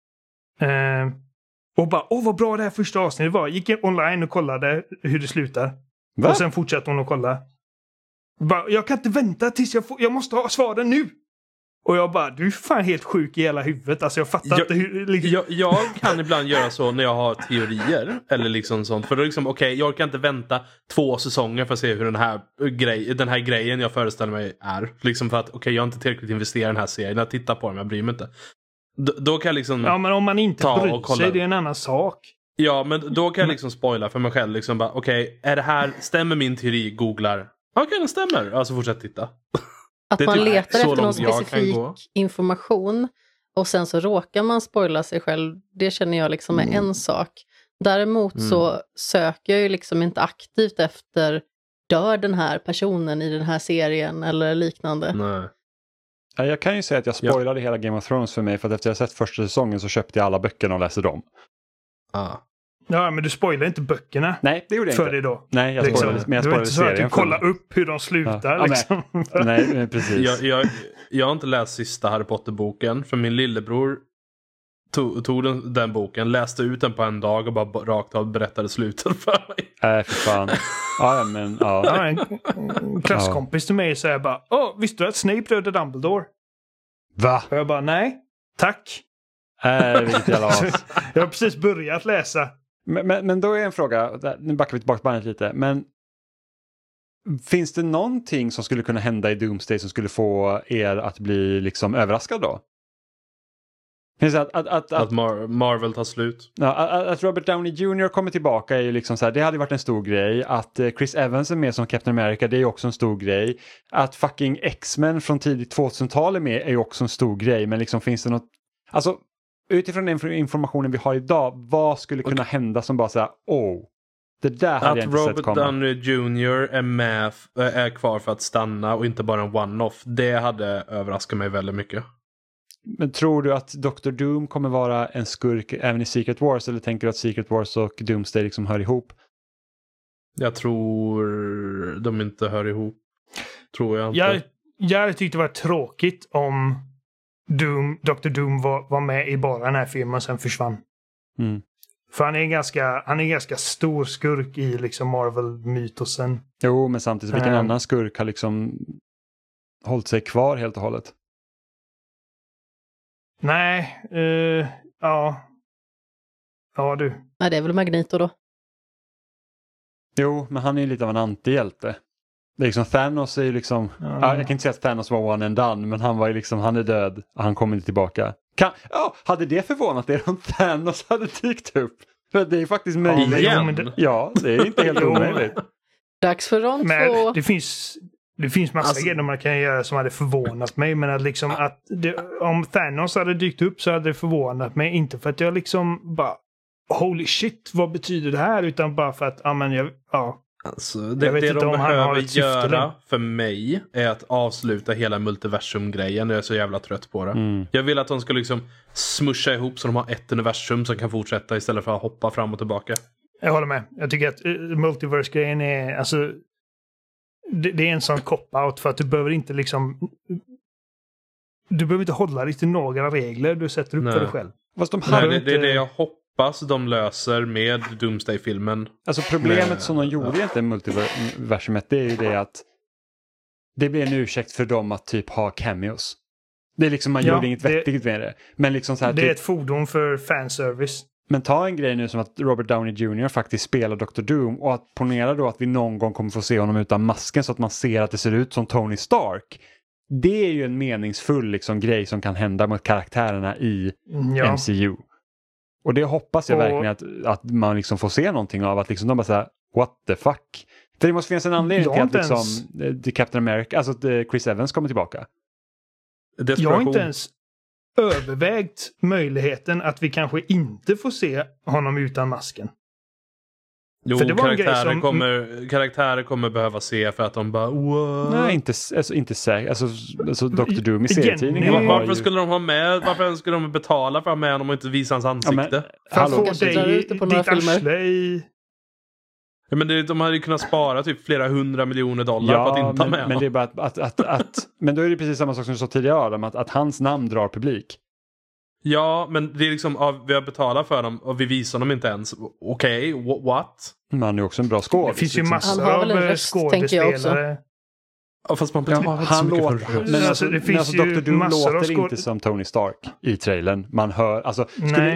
Och bara, vad bra det här första avsnittet var. Gick online och kollade hur det slutar. Va? Och sen fortsatte hon att kolla. Bara, jag kan inte vänta tills jag måste ha svaren nu. Och jag bara, du är fan helt sjuk i hela huvudet. Alltså jag fattar inte hur... Liksom... Jag kan ibland göra så när jag har teorier. Eller liksom sånt. För då liksom, jag kan inte vänta 2 säsonger för att se hur den här grejen jag föreställer mig är. Liksom för att, jag har inte tillräckligt investerat i den här serien. Jag tittar på den, jag bryr mig inte. Då kan jag liksom... Ja, men om man inte bryr sig, det är en annan sak. Ja, men då kan jag liksom spoila för mig själv. Liksom bara, är det här, stämmer min teori? Googlar. Den stämmer. Alltså fortsätt titta. Att man typ letar efter någon specifik information och sen så råkar man spoila sig själv. Det känner jag liksom är en sak. Däremot så söker jag ju liksom inte aktivt efter dör den här personen i den här serien eller liknande. Nej. Jag kan ju säga att jag spoilade hela Game of Thrones för mig, för att efter jag sett första säsongen så köpte jag alla böckerna och läste dem. Ja, men du spoilar inte böckerna. Nej, det gjorde jag för inte. Dig då. Nej, jag spoilade serien. Det är inte så att du kollar upp hur de slutar. Liksom. Nej, precis. Jag har inte läst sista Harry Potter-boken, för min lillebror tog den boken, läste ut den på en dag och bara rakt av berättade slutet för mig. För fan. En klasskompis till mig säger bara, visste du att Snape dödade Dumbledore? Va? Och jag bara, nej, tack. Vilket jävla as. Jag har precis börjat läsa. Men då är en fråga, nu backar vi tillbaka bandet lite, men finns det någonting som skulle kunna hända i Doomsday som skulle få er att bli liksom överraskad då? Finns det att Marvel tar slut? Ja, att Robert Downey Jr. kommer tillbaka är ju liksom så här, det hade varit en stor grej. Att Chris Evans är med som Captain America, det är ju också en stor grej. Att fucking X-Men från tidigt 2000-tal är med är ju också en stor grej. Men liksom finns det något, alltså utifrån den informationen vi har idag, vad skulle kunna hända som bara säga, det där hade jag inte sett komma. Att Robert Downey Jr. är kvar för att stanna och inte bara en one-off, det hade överraskat mig väldigt mycket. Men tror du att Dr. Doom kommer vara en skurk även i Secret Wars, eller tänker du att Secret Wars och Doomsday liksom hör ihop? Jag tror de inte hör ihop. Tror jag inte. Jag tyckte det var tråkigt om Dr. Doom var med i bara den här filmen och sen försvann. För han är en ganska stor skurk i liksom Marvel-mytosen. Jo, men samtidigt vilken annan skurk har liksom hållit sig kvar helt och hållet? Nej, Ja, du. Nej, det är väl Magneto då. Jo, men han är ju lite av en antihjälte. Det är liksom, Thanos är ju liksom... jag kan inte säga att Thanos var one and done, men han var ju liksom, han är död och han kommer inte tillbaka. Hade det förvånat er om Thanos hade dykt upp? För det är faktiskt möjligt. Ja, det är inte helt omöjligt. Dags för rond 2. Det finns massa grejer man kan göra som hade förvånat mig, men att liksom om Thanos hade dykt upp så hade det förvånat mig, inte för att jag liksom bara holy shit, vad betyder det här, utan bara för att Alltså, det de behöver göra för mig är att avsluta hela multiversum-grejen. Jag är så jävla trött på det. Jag vill att de ska liksom smusha ihop så de har ett universum som kan fortsätta istället för att hoppa fram och tillbaka. Jag håller med. Jag tycker att multiverse-grejen är, alltså, det är en sån cop-out för att du behöver inte liksom, du behöver inte hålla dig till några regler du sätter upp för dig själv. Fast det är det jag hoppas de löser med Doomsday-filmen. Alltså problemet som de gjorde egentligen multiversumet, det är ju det att det blir en ursäkt för dem att typ ha cameos. Det är liksom, man gjorde inget vettigt med det. Men liksom så här, det är ett fordon för fanservice. Men ta en grej nu som att Robert Downey Jr. faktiskt spelar Dr. Doom, och att ponera då att vi någon gång kommer få se honom utan masken så att man ser att det ser ut som Tony Stark. Det är ju en meningsfull liksom grej som kan hända mot karaktärerna i MCU. Och det hoppas jag verkligen att man liksom får se någonting av, att liksom de bara säger what the fuck. För det måste finnas en anledning till att liksom Captain America, alltså att Chris Evans kommer tillbaka. Jag har inte ens övervägt möjligheten att vi kanske inte får se honom utan masken. Jo, för det var karaktärer kommer behöva se för att de bara nej, inte säkert. Alltså Dr. Doom i serietidningen. Varför skulle de ha med? Varför skulle de betala för att ha med honom och inte visa hans ansikte? För att få dig ditt arsle i... Ja, men de hade ju kunnat spara typ flera $100 miljoner på att inte ha med. Men det är bara att men då är det precis samma sak som du sa tidigare, Adam, att hans namn drar publik. Ja, men det är liksom, vi har betalat för dem och vi visar dem inte ens. Okej, what? Man är också en bra skådespelare. Det finns ju massor av skådespelare. Ja, fast man han låter, men alltså Dr. Doom låter inte som Tony Stark i trailern. Man hör, alltså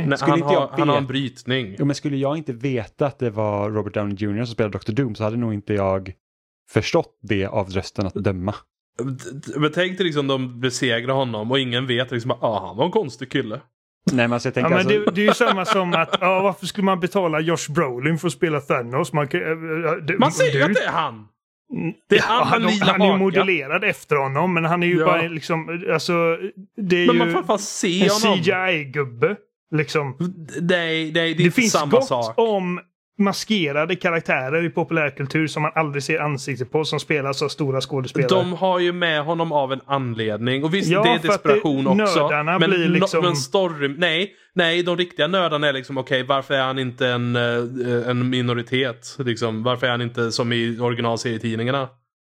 han har en brytning. Jo, men skulle jag inte veta att det var Robert Downey Jr. som spelade Dr. Doom, så hade nog inte jag förstått det av rösten att döma. Men tänk dig liksom, de besegrar honom och ingen vet liksom, han var en konstig kille. Nej, men alltså, jag tänker men det är ju samma som att varför skulle man betala Josh Brolin för att spela Thanos? Man ser ju att det är han! Det är han är ju modellerad efter honom, men han är ju bara liksom, alltså, det är men ju man får se en honom. CGI-gubbe liksom. Det finns samma sak. Det finns gott om maskerade karaktärer i populärkultur som man aldrig ser ansiktet på, som spelas av stora skådespelare. De har ju med honom av en anledning. Och visst, det är desperation också. Men, blir liksom... men story... Nej, de riktiga nördarna är liksom, okej, varför är han inte en minoritet? Liksom, varför är han inte som i originalserietidningarna?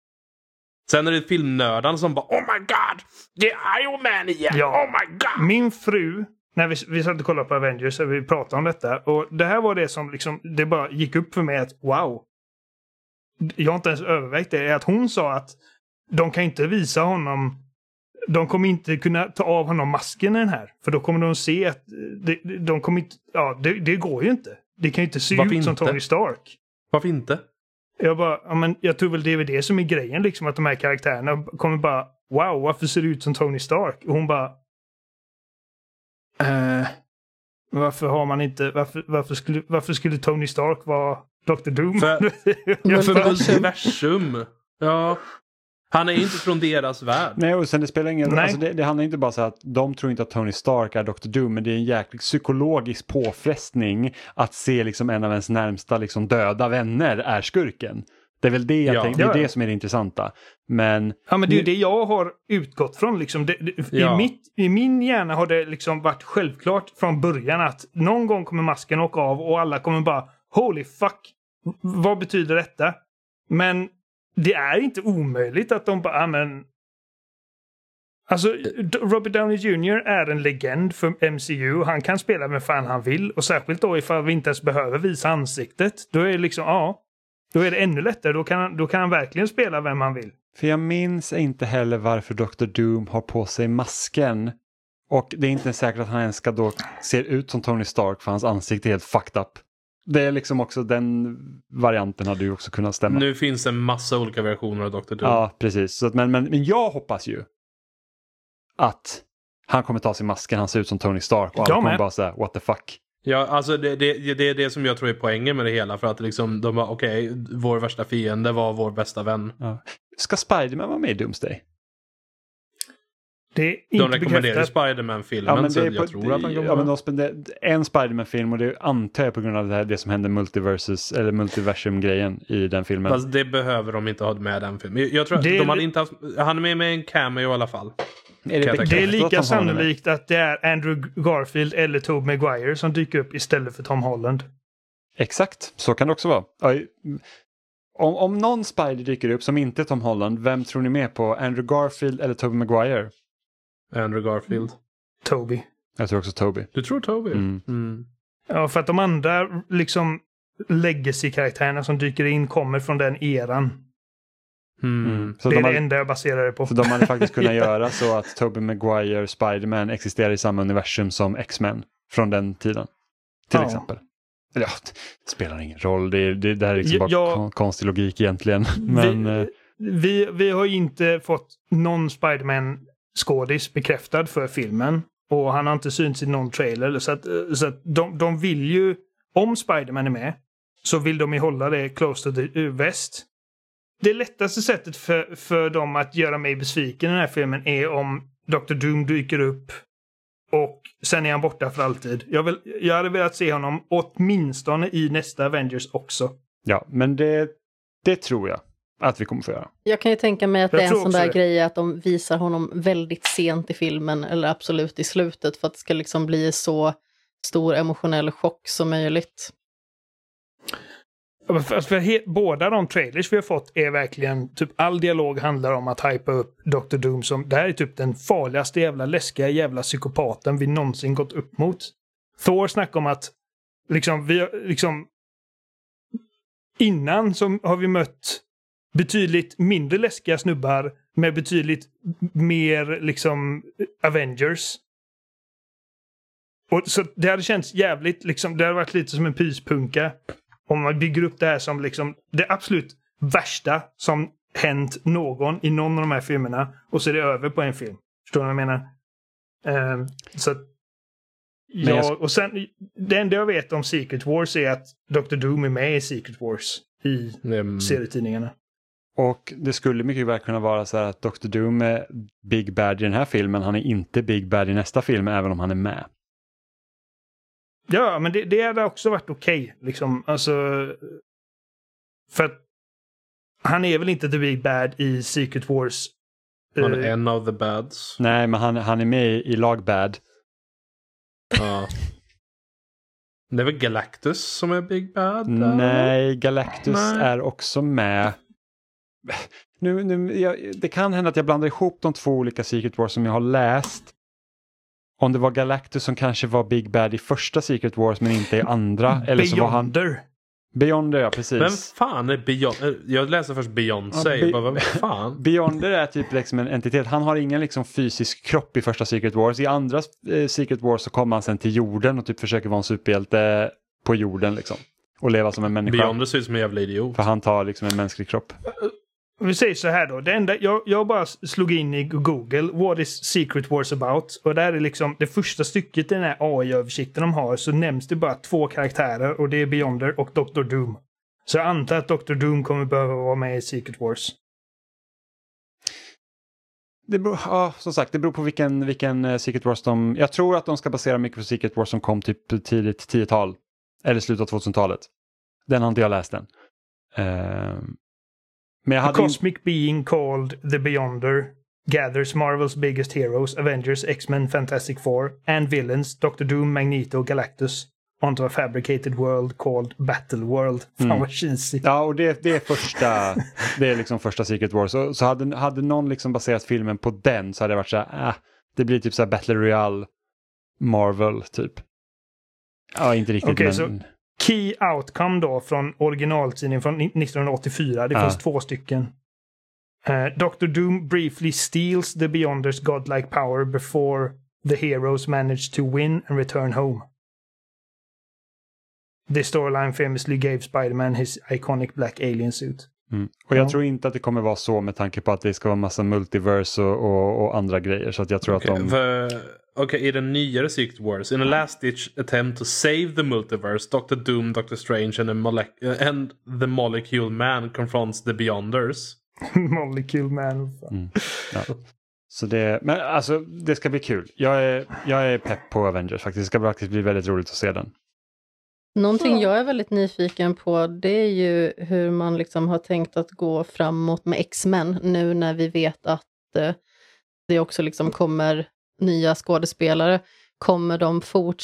Sen är det filmnördarna som bara, oh my god, det är Iron Man igen, oh my god. Min fru, när vi satt och kollade på Avengers, så vi pratade om detta. Och det här var det som liksom, det bara gick upp för mig att wow. Jag har inte ens övervägt det. Att hon sa att de kan inte visa honom, de kommer inte kunna ta av honom masken i den här. För då kommer de se att de kommer inte, det går ju inte. Det kan ju inte se ut som Tony Stark. Varför inte? Jag tror väl det är det som är grejen, liksom, att de här karaktärerna kommer bara, wow, varför ser det ut som Tony Stark? Och hon bara, varför har man inte, varför skulle Tony Stark vara Dr. Doom? För multiversum. Ja. Han är inte från deras värld. Nej, och sen det spelar ingen roll. Alltså det handlar inte bara så att de tror inte att Tony Stark är Dr. Doom, men det är en jäkligt psykologisk påfrestning att se liksom en av ens närmsta liksom döda vänner är skurken. Det är väl det jag tänker, det är det som är det intressanta. Men det är det jag har utgått från liksom. I min hjärna har det liksom varit självklart från början att någon gång kommer masken åka av och alla kommer bara, holy fuck, vad betyder detta? Men det är inte omöjligt att de bara, alltså Robert Downey Jr. är en legend för MCU. Han kan spela med fan han vill, och särskilt då ifall vi inte ens behöver visa ansiktet. Då är det liksom, då är det ännu lättare. Då kan han verkligen spela vem han vill. För jag minns inte heller varför Dr. Doom har på sig masken. Och det är inte säkert att han ens ska då se ut som Tony Stark, för hans ansikte är helt fucked up. Det är liksom också, den varianten hade ju också kunnat stämma. Nu finns en massa olika versioner av Dr. Doom. Ja, precis. Så att, men jag hoppas ju att han kommer ta sig masken, han ser ut som Tony Stark, och alla kommer bara säga, what the fuck. Ja, alltså det är det som jag tror är poängen med det hela. För att liksom, de var vår värsta fiende var vår bästa vän. Ja. Ska Spider-Man vara med i Doomsday? Det är inte de rekommenderar Spider-Man-filmen, så jag tror att han kommer. Ja, men de spenderar en Spider-Man-film, och det antar jag på grund av det som hände multiversum-grejen i den filmen. Fast det behöver de inte ha med den filmen. Jag tror att de hade inte haft, han är med en cameo i alla fall. Det är lika sannolikt att det är Andrew Garfield eller Tobey Maguire som dyker upp istället för Tom Holland. Exakt, så kan det också vara. Om någon Spider dyker upp som inte är Tom Holland, vem tror ni mer på? Andrew Garfield eller Tobey Maguire? Andrew Garfield. Toby. Jag tror också Tobey. Du tror Tobey? Ja, för att de andra liksom legacy-karaktärerna som dyker in kommer från den eran. Så det är det enda jag baserar det på. Så de hade faktiskt kunnat göra så att Tobey Maguire Spider-Man existerar i samma universum som X-Men från den tiden. Till exempel. Eller det spelar ingen roll. Det där är liksom bara konstig logik egentligen. Men, vi har ju inte fått någon Spider-Man-skådis bekräftad för filmen. Och han har inte synts i någon trailer. Så att de vill ju, om Spider-Man är med, så vill de ju hålla det close to the vest. Det lättaste sättet för dem att göra mig besviken i den här filmen är om Dr. Doom dyker upp och sen är han borta för alltid. Jag hade velat se honom åtminstone i nästa Avengers också. Ja, men det tror jag att vi kommer få göra. Jag kan ju tänka mig att det är en sån där grej att de visar honom väldigt sent i filmen eller absolut i slutet för att det ska liksom bli så stor emotionell chock som möjligt. För båda de trailers vi har fått är verkligen typ all dialog handlar om att hypa upp Dr. Doom som det här är typ den farligaste jävla läskiga jävla psykopaten vi någonsin gått upp mot. Thor snackar om att innan så har vi mött betydligt mindre läskiga snubbar med betydligt mer liksom Avengers. Och så det hade känts jävligt liksom, det hade varit lite som en pyspunka om man bygger upp det här som liksom det absolut värsta som hänt någon i någon av de här filmerna och så är det över på en film. Förstår du vad jag menar? Så att och sen det enda jag vet om Secret Wars är att Dr. Doom är med i Secret Wars i serietidningarna. Och det skulle mycket väl kunna vara så här att Dr. Doom är Big Bad i den här filmen. Han är inte Big Bad i nästa film även om han är med. Ja, men det hade också varit okej. Liksom. Alltså, för att han är väl inte the Big Bad i Secret Wars. Han är en av the bads. Nej, men han är med i lag Bad. Ja. Det är väl Galactus som är Big Bad? Nej, Galactus är också med. Det kan hända att jag blandar ihop de två olika Secret Wars som jag har läst. Om det var Galactus som kanske var Big Bad i första Secret Wars men inte i andra. Eller så var han... Beyonder, ja precis. Men fan är Beyonder? Jag läste först Beyoncé. Vad fan? Beyonder är typ liksom en entitet. Han har ingen liksom fysisk kropp i första Secret Wars. I andra Secret Wars så kommer han sen till jorden och typ försöker vara en superhjälte på jorden liksom. Och leva som en människa. Beyonder ser ut som en jävla idiot. För han tar liksom en mänsklig kropp. Vi säger så här då. Det enda, jag bara slog in i Google What is Secret Wars about? Och där är liksom det första stycket i den här AI-översikten de har så nämns det bara 2 karaktärer och det är Beyonder och Dr. Doom. Så jag antar att Dr. Doom kommer behöva vara med i Secret Wars. Det beror, ja, som sagt, det beror på vilken Secret Wars de... Jag tror att de ska basera mycket på Secret Wars som kom typ tidigt 10-tal. Eller slutet av 2000-talet. Den har inte jag läst än. Men A cosmic being called the Beyonder gathers Marvel's biggest heroes, Avengers, X-Men, Fantastic Four, and villains, Dr. Doom, Magneto, Galactus, onto a fabricated world called Battle World. Fan vad cheesy. Ja, och det är första det är liksom första Secret Wars. Så hade någon liksom baserat filmen på den så hade det varit så här, det blir typ så här Battle Royale Marvel typ. Ja, inte riktigt okay, men... Så Key Outcome då från originaltidningen från 1984. Det finns 2 stycken. Dr. Doom briefly steals the Beyonders godlike power before the heroes manage to win and return home. The storyline famously gave Spider-Man his iconic black alien suit. Och jag tror inte att det kommer vara så med tanke på att det ska vara massa multiverse och andra grejer. Så att jag tror att de... i den nyare Secret Wars, in a last-ditch attempt to save the multiverse, Dr. Doom, Dr. Strange and the Molecule Man confronts the Beyonders. Molecule Man. Ja. Så men alltså, det ska bli kul. Jag är pepp på Avengers faktiskt. Det ska faktiskt bli väldigt roligt att se den. Någonting jag är väldigt nyfiken på, det är ju hur man liksom har tänkt att gå framåt med X-Men nu när vi vet att det också liksom kommer nya skådespelare. Kommer de fortsätta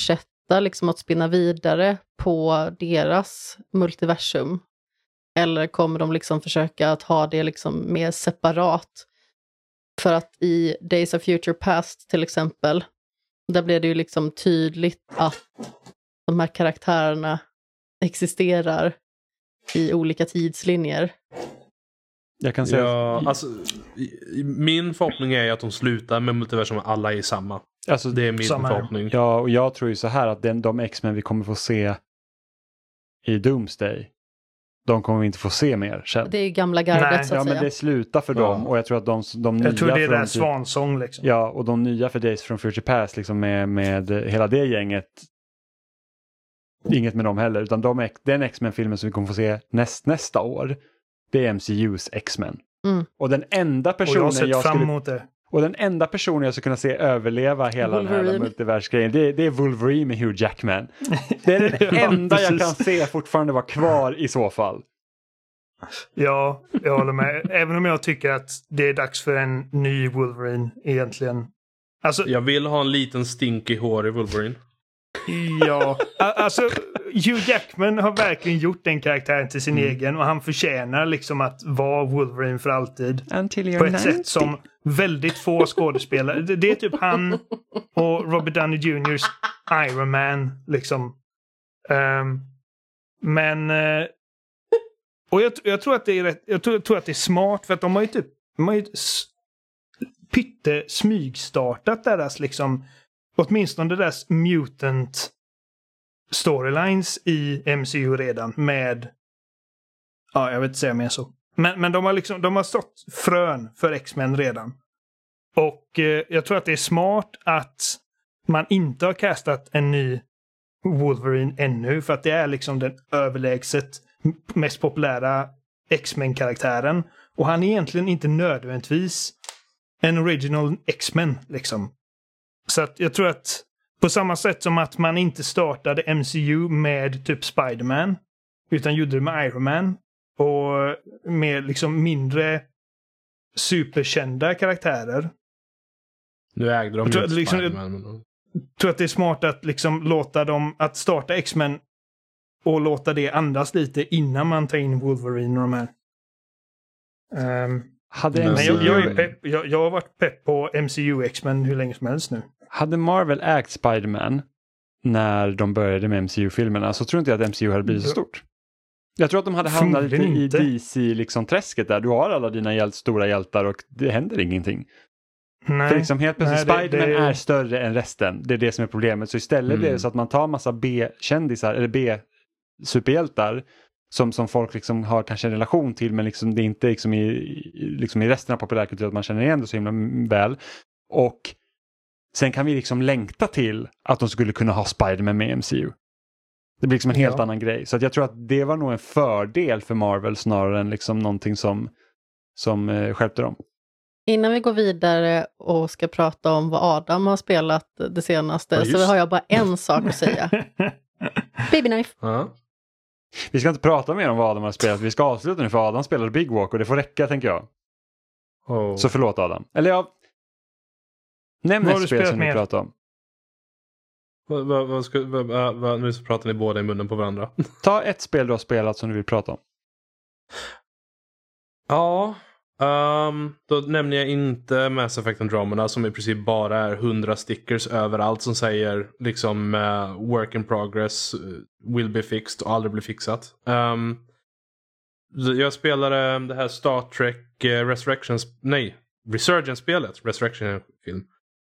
fortsätta liksom att spinna vidare på deras multiversum? Eller kommer de liksom försöka att ha det liksom mer separat? För att i Days of Future Past till exempel, där blev det ju liksom tydligt att de här karaktärerna existerar i olika tidslinjer. Jag kan säga... Ja, alltså, min förhoppning är att de slutar med multiversum och alla är samma. Alltså, det är min förhoppning. Ja, och jag tror ju så här att de X-Men vi kommer få se i Doomsday, de kommer vi inte få se mer sen. Det är ju gamla gardet så att säga. Men det slutar för dem, och jag tror att de nya... Jag tror det är där svansång liksom. Ja, och de nya för Days from Future Past liksom med hela det gänget, inget med dem heller, utan den X-Men-filmen som vi kommer få se nästa år, det är MCUs X-Men. Och den enda personen den enda personen jag skulle kunna se överleva hela den här multiversgrejen, det är Wolverine med Hugh Jackman. Det är den enda jag kan se fortfarande vara kvar i så fall. Ja, jag håller med. Även om jag tycker att det är dags för en ny Wolverine egentligen. Alltså, jag vill ha en liten stinky hår i Wolverine. Ja, alltså Hugh Jackman har verkligen gjort den karaktären till sin egen, och han förtjänar liksom att vara Wolverine för alltid. På ett sätt som väldigt få skådespelare. Det är typ han och Robert Downey Jr.'s Iron Man liksom. Och jag tror att det är rätt, jag tror att det är smart, för att de har ju pytte smygstartat deras liksom, åtminstone deras mutant storylines i MCU redan med, ja, jag vet inte säga mer så. Men de har stått frön för X-Men redan. Och jag tror att det är smart att man inte har castat en ny Wolverine ännu, för att det är liksom den överlägset mest populära X-Men-karaktären. Och han är egentligen inte nödvändigtvis en original X-Men liksom. Så att jag tror att på samma sätt som att man inte startade MCU med typ Spider-Man, utan gjorde det med Iron Man och med liksom mindre superkända karaktärer. Nu ägde de ju liksom, Spider-Man. Jag tror att det är smart att liksom låta dem att starta X-Men och låta det andas lite innan man tar in Wolverine och de här. Jag har varit pepp på MCU X-Men hur länge som helst nu. Hade Marvel ägt Spider-Man när de började med MCU-filmerna, så tror inte jag att MCU hade blivit så stort. Jag tror att de hade hamnat lite i DC-träsket där. Du har alla dina stora hjältar och det händer ingenting. Nej, för liksom helt plötsligt Spider-Man är större än resten. Det är det som är problemet. Så istället blir det så att man tar massa B-kändisar eller B-superhjältar som folk liksom har kanske en relation till, men liksom det är inte liksom i resten av populärkulturen att man känner igen det så himla väl. Och sen kan vi liksom längta till att de skulle kunna ha Spider-Man med MCU. Det blir liksom en helt annan grej. Så att jag tror att det var nog en fördel för Marvel snarare än liksom någonting som stjälpte dem. Innan vi går vidare och ska prata om vad Adam har spelat det senaste, så har jag bara en sak att säga. Baby Knife. Vi ska inte prata mer om vad Adam har spelat. Vi ska avsluta nu, för Adam spelade Big Walk och det får räcka, tänker jag. Så förlåt Adam. Eller nämn ett spel som ni pratar om. Nu så pratar ni båda i munnen på varandra. Ta ett spel du har spelat som du vill prata om. Ja, då nämner jag inte Mass Effect Andromeda, som i princip bara är 100 stickers överallt som säger liksom work in progress, will be fixed och aldrig bli fixat. Jag spelade det här Star Trek Resurgence-spelet. Resurrection är en film.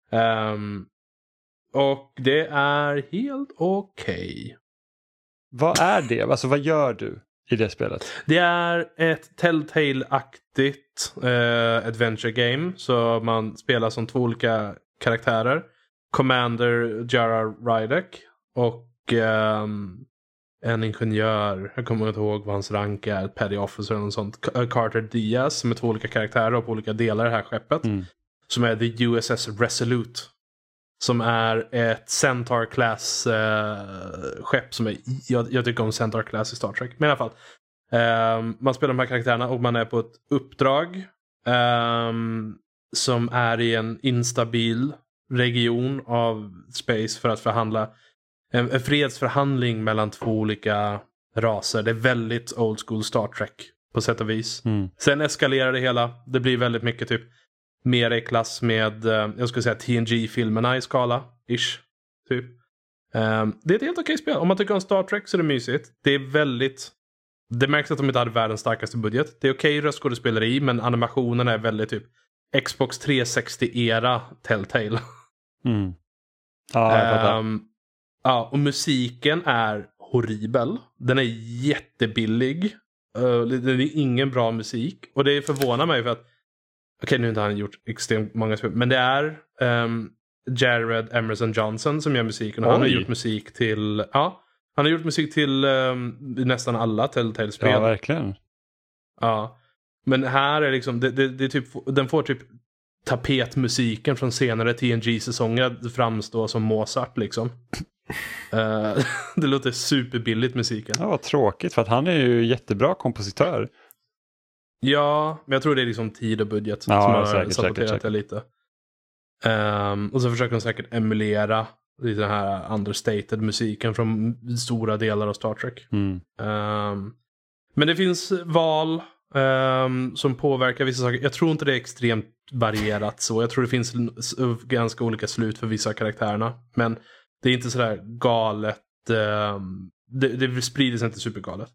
Och det är helt okej. Vad är det? Alltså vad gör du i det spelet? Det är ett Telltale-aktigt adventure game. Så man spelar som 2 olika karaktärer. Commander Jara Rydek och en ingenjör. Jag kommer inte ihåg vad hans rank är. Petty Officer eller något sånt. Carter Diaz, som är 2 olika karaktärer och på olika delar i det här skeppet. Som är the USS Resolute. Som är ett Centaur-class skepp som är... Jag tycker om Centaur-class i Star Trek. Men i alla fall. Man spelar de här karaktärerna och man är på ett uppdrag. Som är i en instabil region av space för att förhandla en fredsförhandling mellan 2 olika raser. Det är väldigt old school Star Trek på sätt och vis. Sen eskalerar det hela. Det blir väldigt mycket typ mer i klass med jag skulle säga TNG-filmerna i skala ish typ. Det är ett helt okej spel. Om man tycker om Star Trek så är det mysigt. Det är väldigt... Det märks att de inte hade världens starkaste budget. Det är okej röstskådespeleri, men animationen är väldigt typ Xbox 360-era Telltale. Ja, jag fattar. Ja, och musiken är horribel. Den är jättebillig. Det är ingen bra musik. Och det förvånar mig för att okej, nu har inte han gjort extremt många spel, men det är Jared Emerson Johnson som gör musiken. Och han har gjort musik till han har gjort musik till nästan alla Telltale-spel. Ja, verkligen. Ja. Men här är liksom det är typ, den får typ tapetmusiken från senare TNG-säsonger att framstå som Mozart liksom. Det låter superbilligt musiken. Ja, vad tråkigt, för att han är ju jättebra kompositör. Ja, men jag tror det är liksom tid och budget som har saboterat det lite. Och så försöker de säkert emulera den här understated musiken från stora delar av Star Trek. Men det finns val som påverkar vissa saker. Jag tror inte det är extremt varierat så. Jag tror det finns ganska olika slut för vissa karaktärerna. Men det är inte sådär galet. Det sprider sig inte supergalet.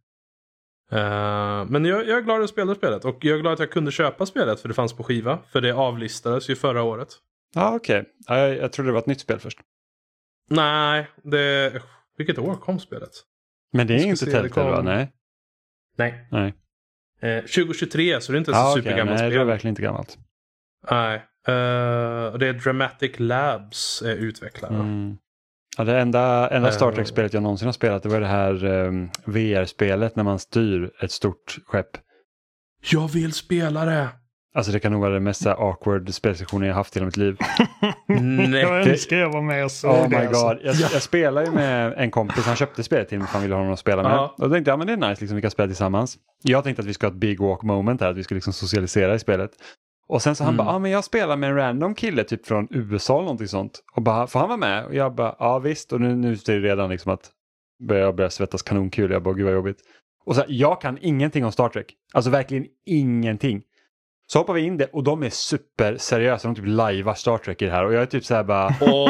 Men jag är glad att spela spelet. Och jag är glad att jag kunde köpa spelet, för det fanns på skiva. För det avlistades ju förra året. Ja, okej. Jag trodde det var ett nytt spel först. Nej, vilket år kom spelet? Men det är inte Telltale, va? Nej. 2023, så det är inte så supergammalt spel. Nej, det är verkligen inte gammalt. Nej. Och det är Dramatic Labs utvecklare. Ja, det enda Star Trek-spelet jag någonsin har spelat, det var det här VR-spelet när man styr ett stort skepp. Jag vill spela det! Alltså det kan nog vara det mest awkward spelsessionen jag haft i hela mitt liv. Nej. Jag önskar jag var med och så. Oh my god. Jag spelar ju med en kompis. Han köpte spelet till mig för han ville ha någon att spela med. Och då tänkte jag, men det är nice, liksom, vi kan spela tillsammans. Jag tänkte att vi ska ha ett big walk moment här. Att vi skulle liksom socialisera i spelet. Och sen så han bara, men jag spelar med en random kille typ från USA eller någonting sånt. Och bara, får han vara med? Och jag bara, ja visst. Och nu är det redan liksom att jag börjar svettas kanonkul. Jag bara, gud vad jobbigt. Och så här, jag kan ingenting om Star Trek. Alltså verkligen ingenting. Så hoppar vi in det och de är super seriösa. De typ livear Star Trek i det här. Och jag är typ så här bara...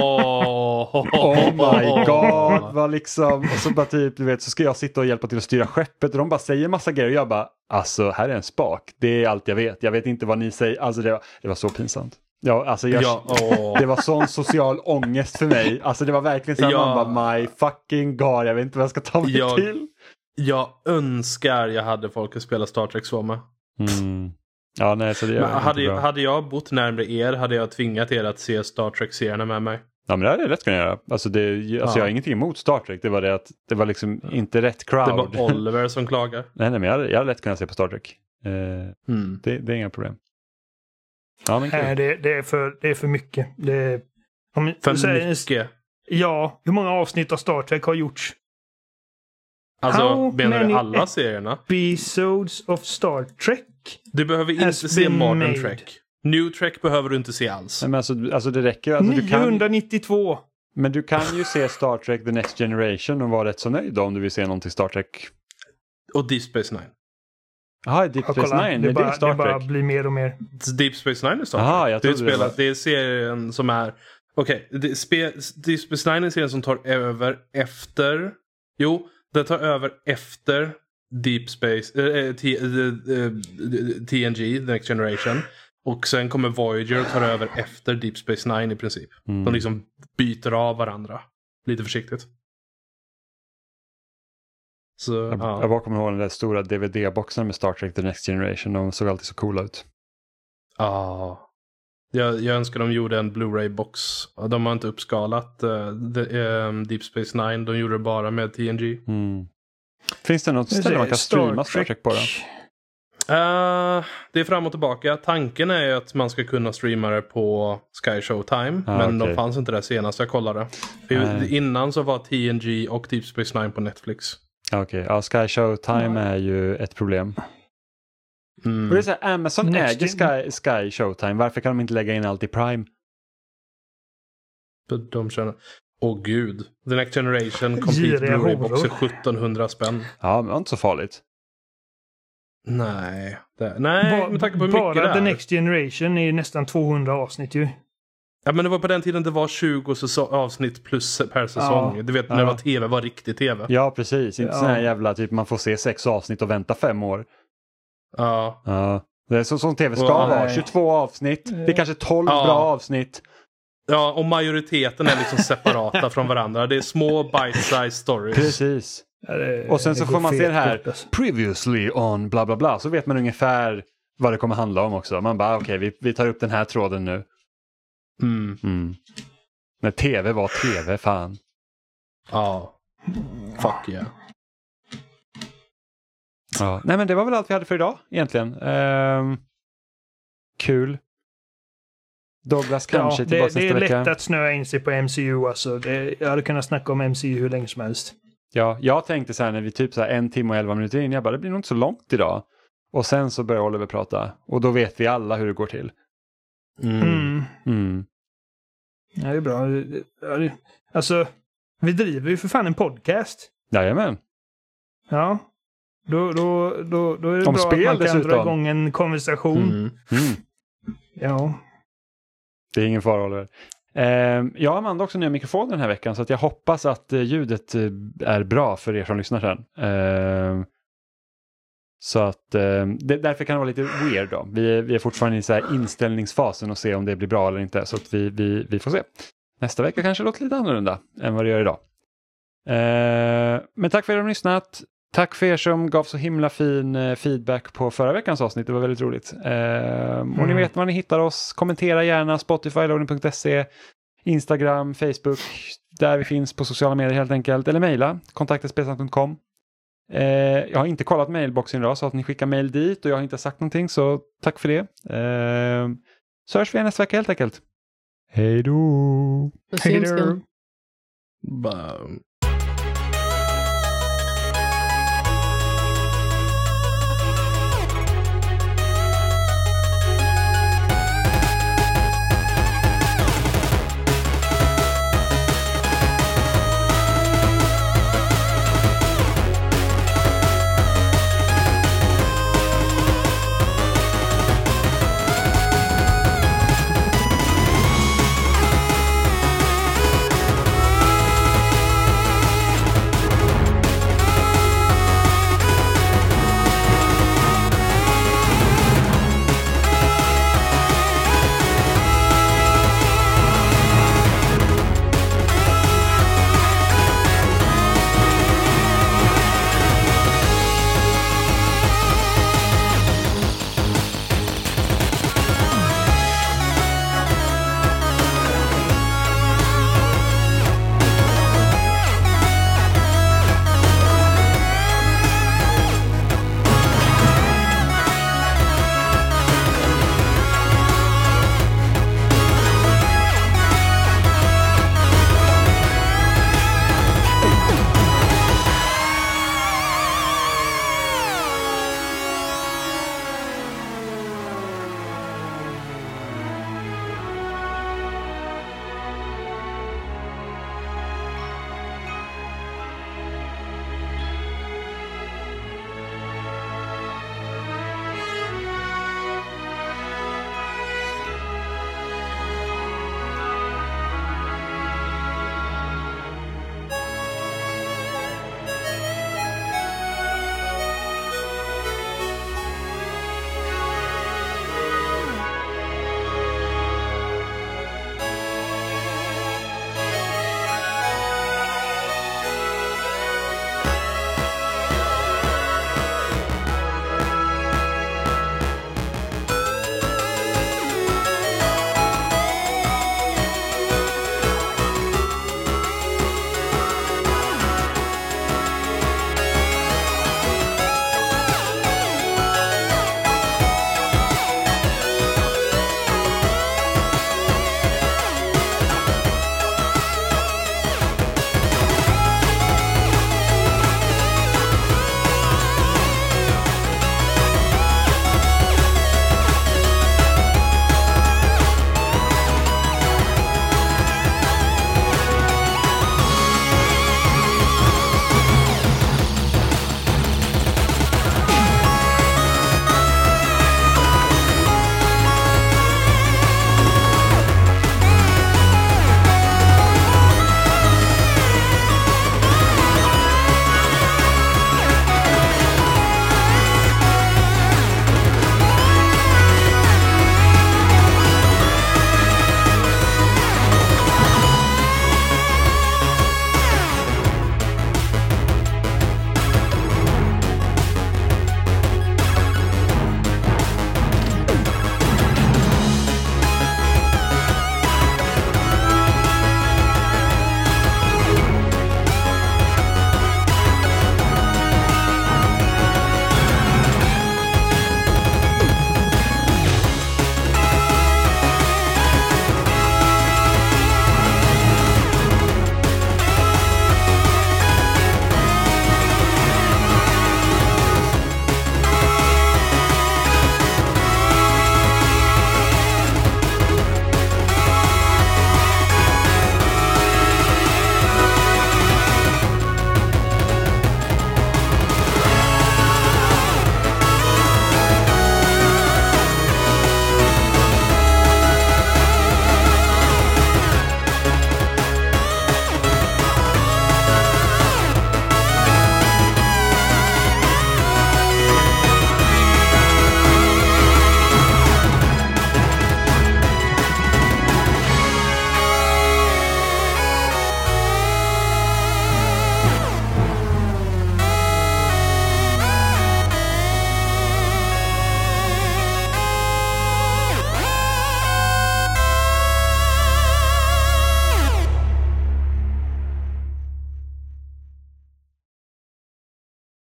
Oh my god. Vad liksom... Och så bara typ, du vet, så ska jag sitta och hjälpa till att styra skeppet. Och de bara säger massa grejer. Och jag bara, alltså här är en spak. Det är allt jag vet. Jag vet inte vad ni säger. Alltså det var så pinsamt. Ja, alltså det var sån social ångest för mig. Alltså det var verkligen så här, man bara, my fucking god. Jag vet inte vad jag ska ta mig till. Jag önskar jag hade folk att spela Star Trek så med. Ja, nej, så det hade jag bott närmare er hade jag tvingat er att se Star Trek-serierna med mig. Ja, men det hade jag lätt kunnat göra. Alltså, jag har ingenting emot Star Trek. Det var det att det var liksom inte rätt crowd. Det var Oliver som klagar. Nej, men jag hade lätt kunnat se på Star Trek. Det är inga problem. Ja, men nej, det är för mycket. För mycket? Ja, hur många avsnitt av Star Trek har gjorts? Alltså, menar du alla serierna? Episodes of Star Trek? Du behöver inte se Modern Trek. New Trek behöver du inte se alls. Nej, men alltså det räcker. Alltså, 992! Men du kan ju se Star Trek The Next Generation och vara rätt så nöjd om du vill se någonting Star Trek. Och Deep Space Nine. Jaha, Deep Space Nine? Det är Star Trek. Det bara blir mer och mer. Deep Space Nine är Star Trek. Aha, jag det är serien som är... Okej, Deep Space Nine är serien som tar över efter... Jo, den tar över efter Deep Space... TNG, The Next Generation. Och sen kommer Voyager och tar över efter Deep Space Nine i princip. De liksom byter av varandra. Lite försiktigt. Så, jag bara kommer ihåg den där stora DVD-boxen med Star Trek The Next Generation. De såg alltid så coola ut. Ja. Jag önskar de gjorde en Blu-ray-box. De har inte uppskalat Deep Space Nine. De gjorde det bara med TNG. Finns det något ställe man kan streama Star Trek på då? Det är fram och tillbaka. Tanken är att man ska kunna streama det på Sky Showtime. Men de fanns inte där senast jag kollade. Innan så var TNG och Deep Space Nine på Netflix. Okej, ja, Sky Showtime är ju ett problem. Och det är så här, Amazon äger Sky Showtime. Varför kan de inte lägga in allt i Prime? De känner... Åh gud. The Next Generation Complete Giriga Blu-ray-box är horor. 1700 spänn. Ja, men det var inte så farligt. Nej, med tanke på hur mycket det Bara är. The Next Generation är nästan 200 avsnitt ju. Ja, men det var på den tiden det var 20 avsnitt plus per säsong. Ja. Du vet när det var tv, var riktig tv. Ja, precis. Inte Ja. sån här jävla typ man får se 6 avsnitt och vänta 5 år. Ja. Ja. Det är så som tv ska Ja, vara. nej. 22 avsnitt. Det är kanske 12 Ja. bra avsnitt. Ja, och majoriteten är liksom separata från varandra. Det är små bite-size stories. Precis. Ja, Och sen så går får man se fet det här bort, alltså. previously on bla bla bla. Så vet man ungefär vad det kommer handla om också. Man bara okej, vi tar upp den här tråden nu. Mm. När tv var tv, fan. Ja. Fuck yeah. Ja. Nej men det var väl allt vi hade för idag egentligen. Kul. Douglas kanske tillbaka det är nästa vecka. lätt att snöa in sig på MCU alltså. Jag hade kunnat snacka om MCU hur länge som helst. Ja, jag tänkte så här när vi typ så här 1 timme och 11 minuter in. Jag bara, det blir nog inte så långt idag. Och sen så börjar Oliver prata. Och då vet vi alla hur det går till. Mm. Ja, det är bra. Alltså, vi driver ju för fan en podcast. Jajamän. Ja. Då är det Om bra spel att man kan dessutom. dra igång en konversation. Ja. Det är ingen fara, Oliver. Jag och Amanda också nya mikrofoner den här veckan. Så att jag hoppas att ljudet är bra för er som lyssnar sen. Så att därför kan det vara lite weird då. Vi är fortfarande i så här inställningsfasen och se om det blir bra eller inte. Så att vi får se. Nästa vecka kanske det låter lite annorlunda än vad det gör idag. Men tack för er som har lyssnat. Tack för er som gav så himla fin feedback på förra veckans avsnitt. Det var väldigt roligt. Och ni vet var ni hittar oss. Kommentera gärna spotify.se, Instagram, Facebook. Där vi finns på sociala medier helt enkelt. Eller mejla kontakta@spelsnack.com. Jag har inte kollat mailboxen idag så att ni skickar mail dit och jag har inte sagt någonting så tack för det. Så hörs vi nästa vecka helt enkelt. Hej då! Då syns vi. Bara...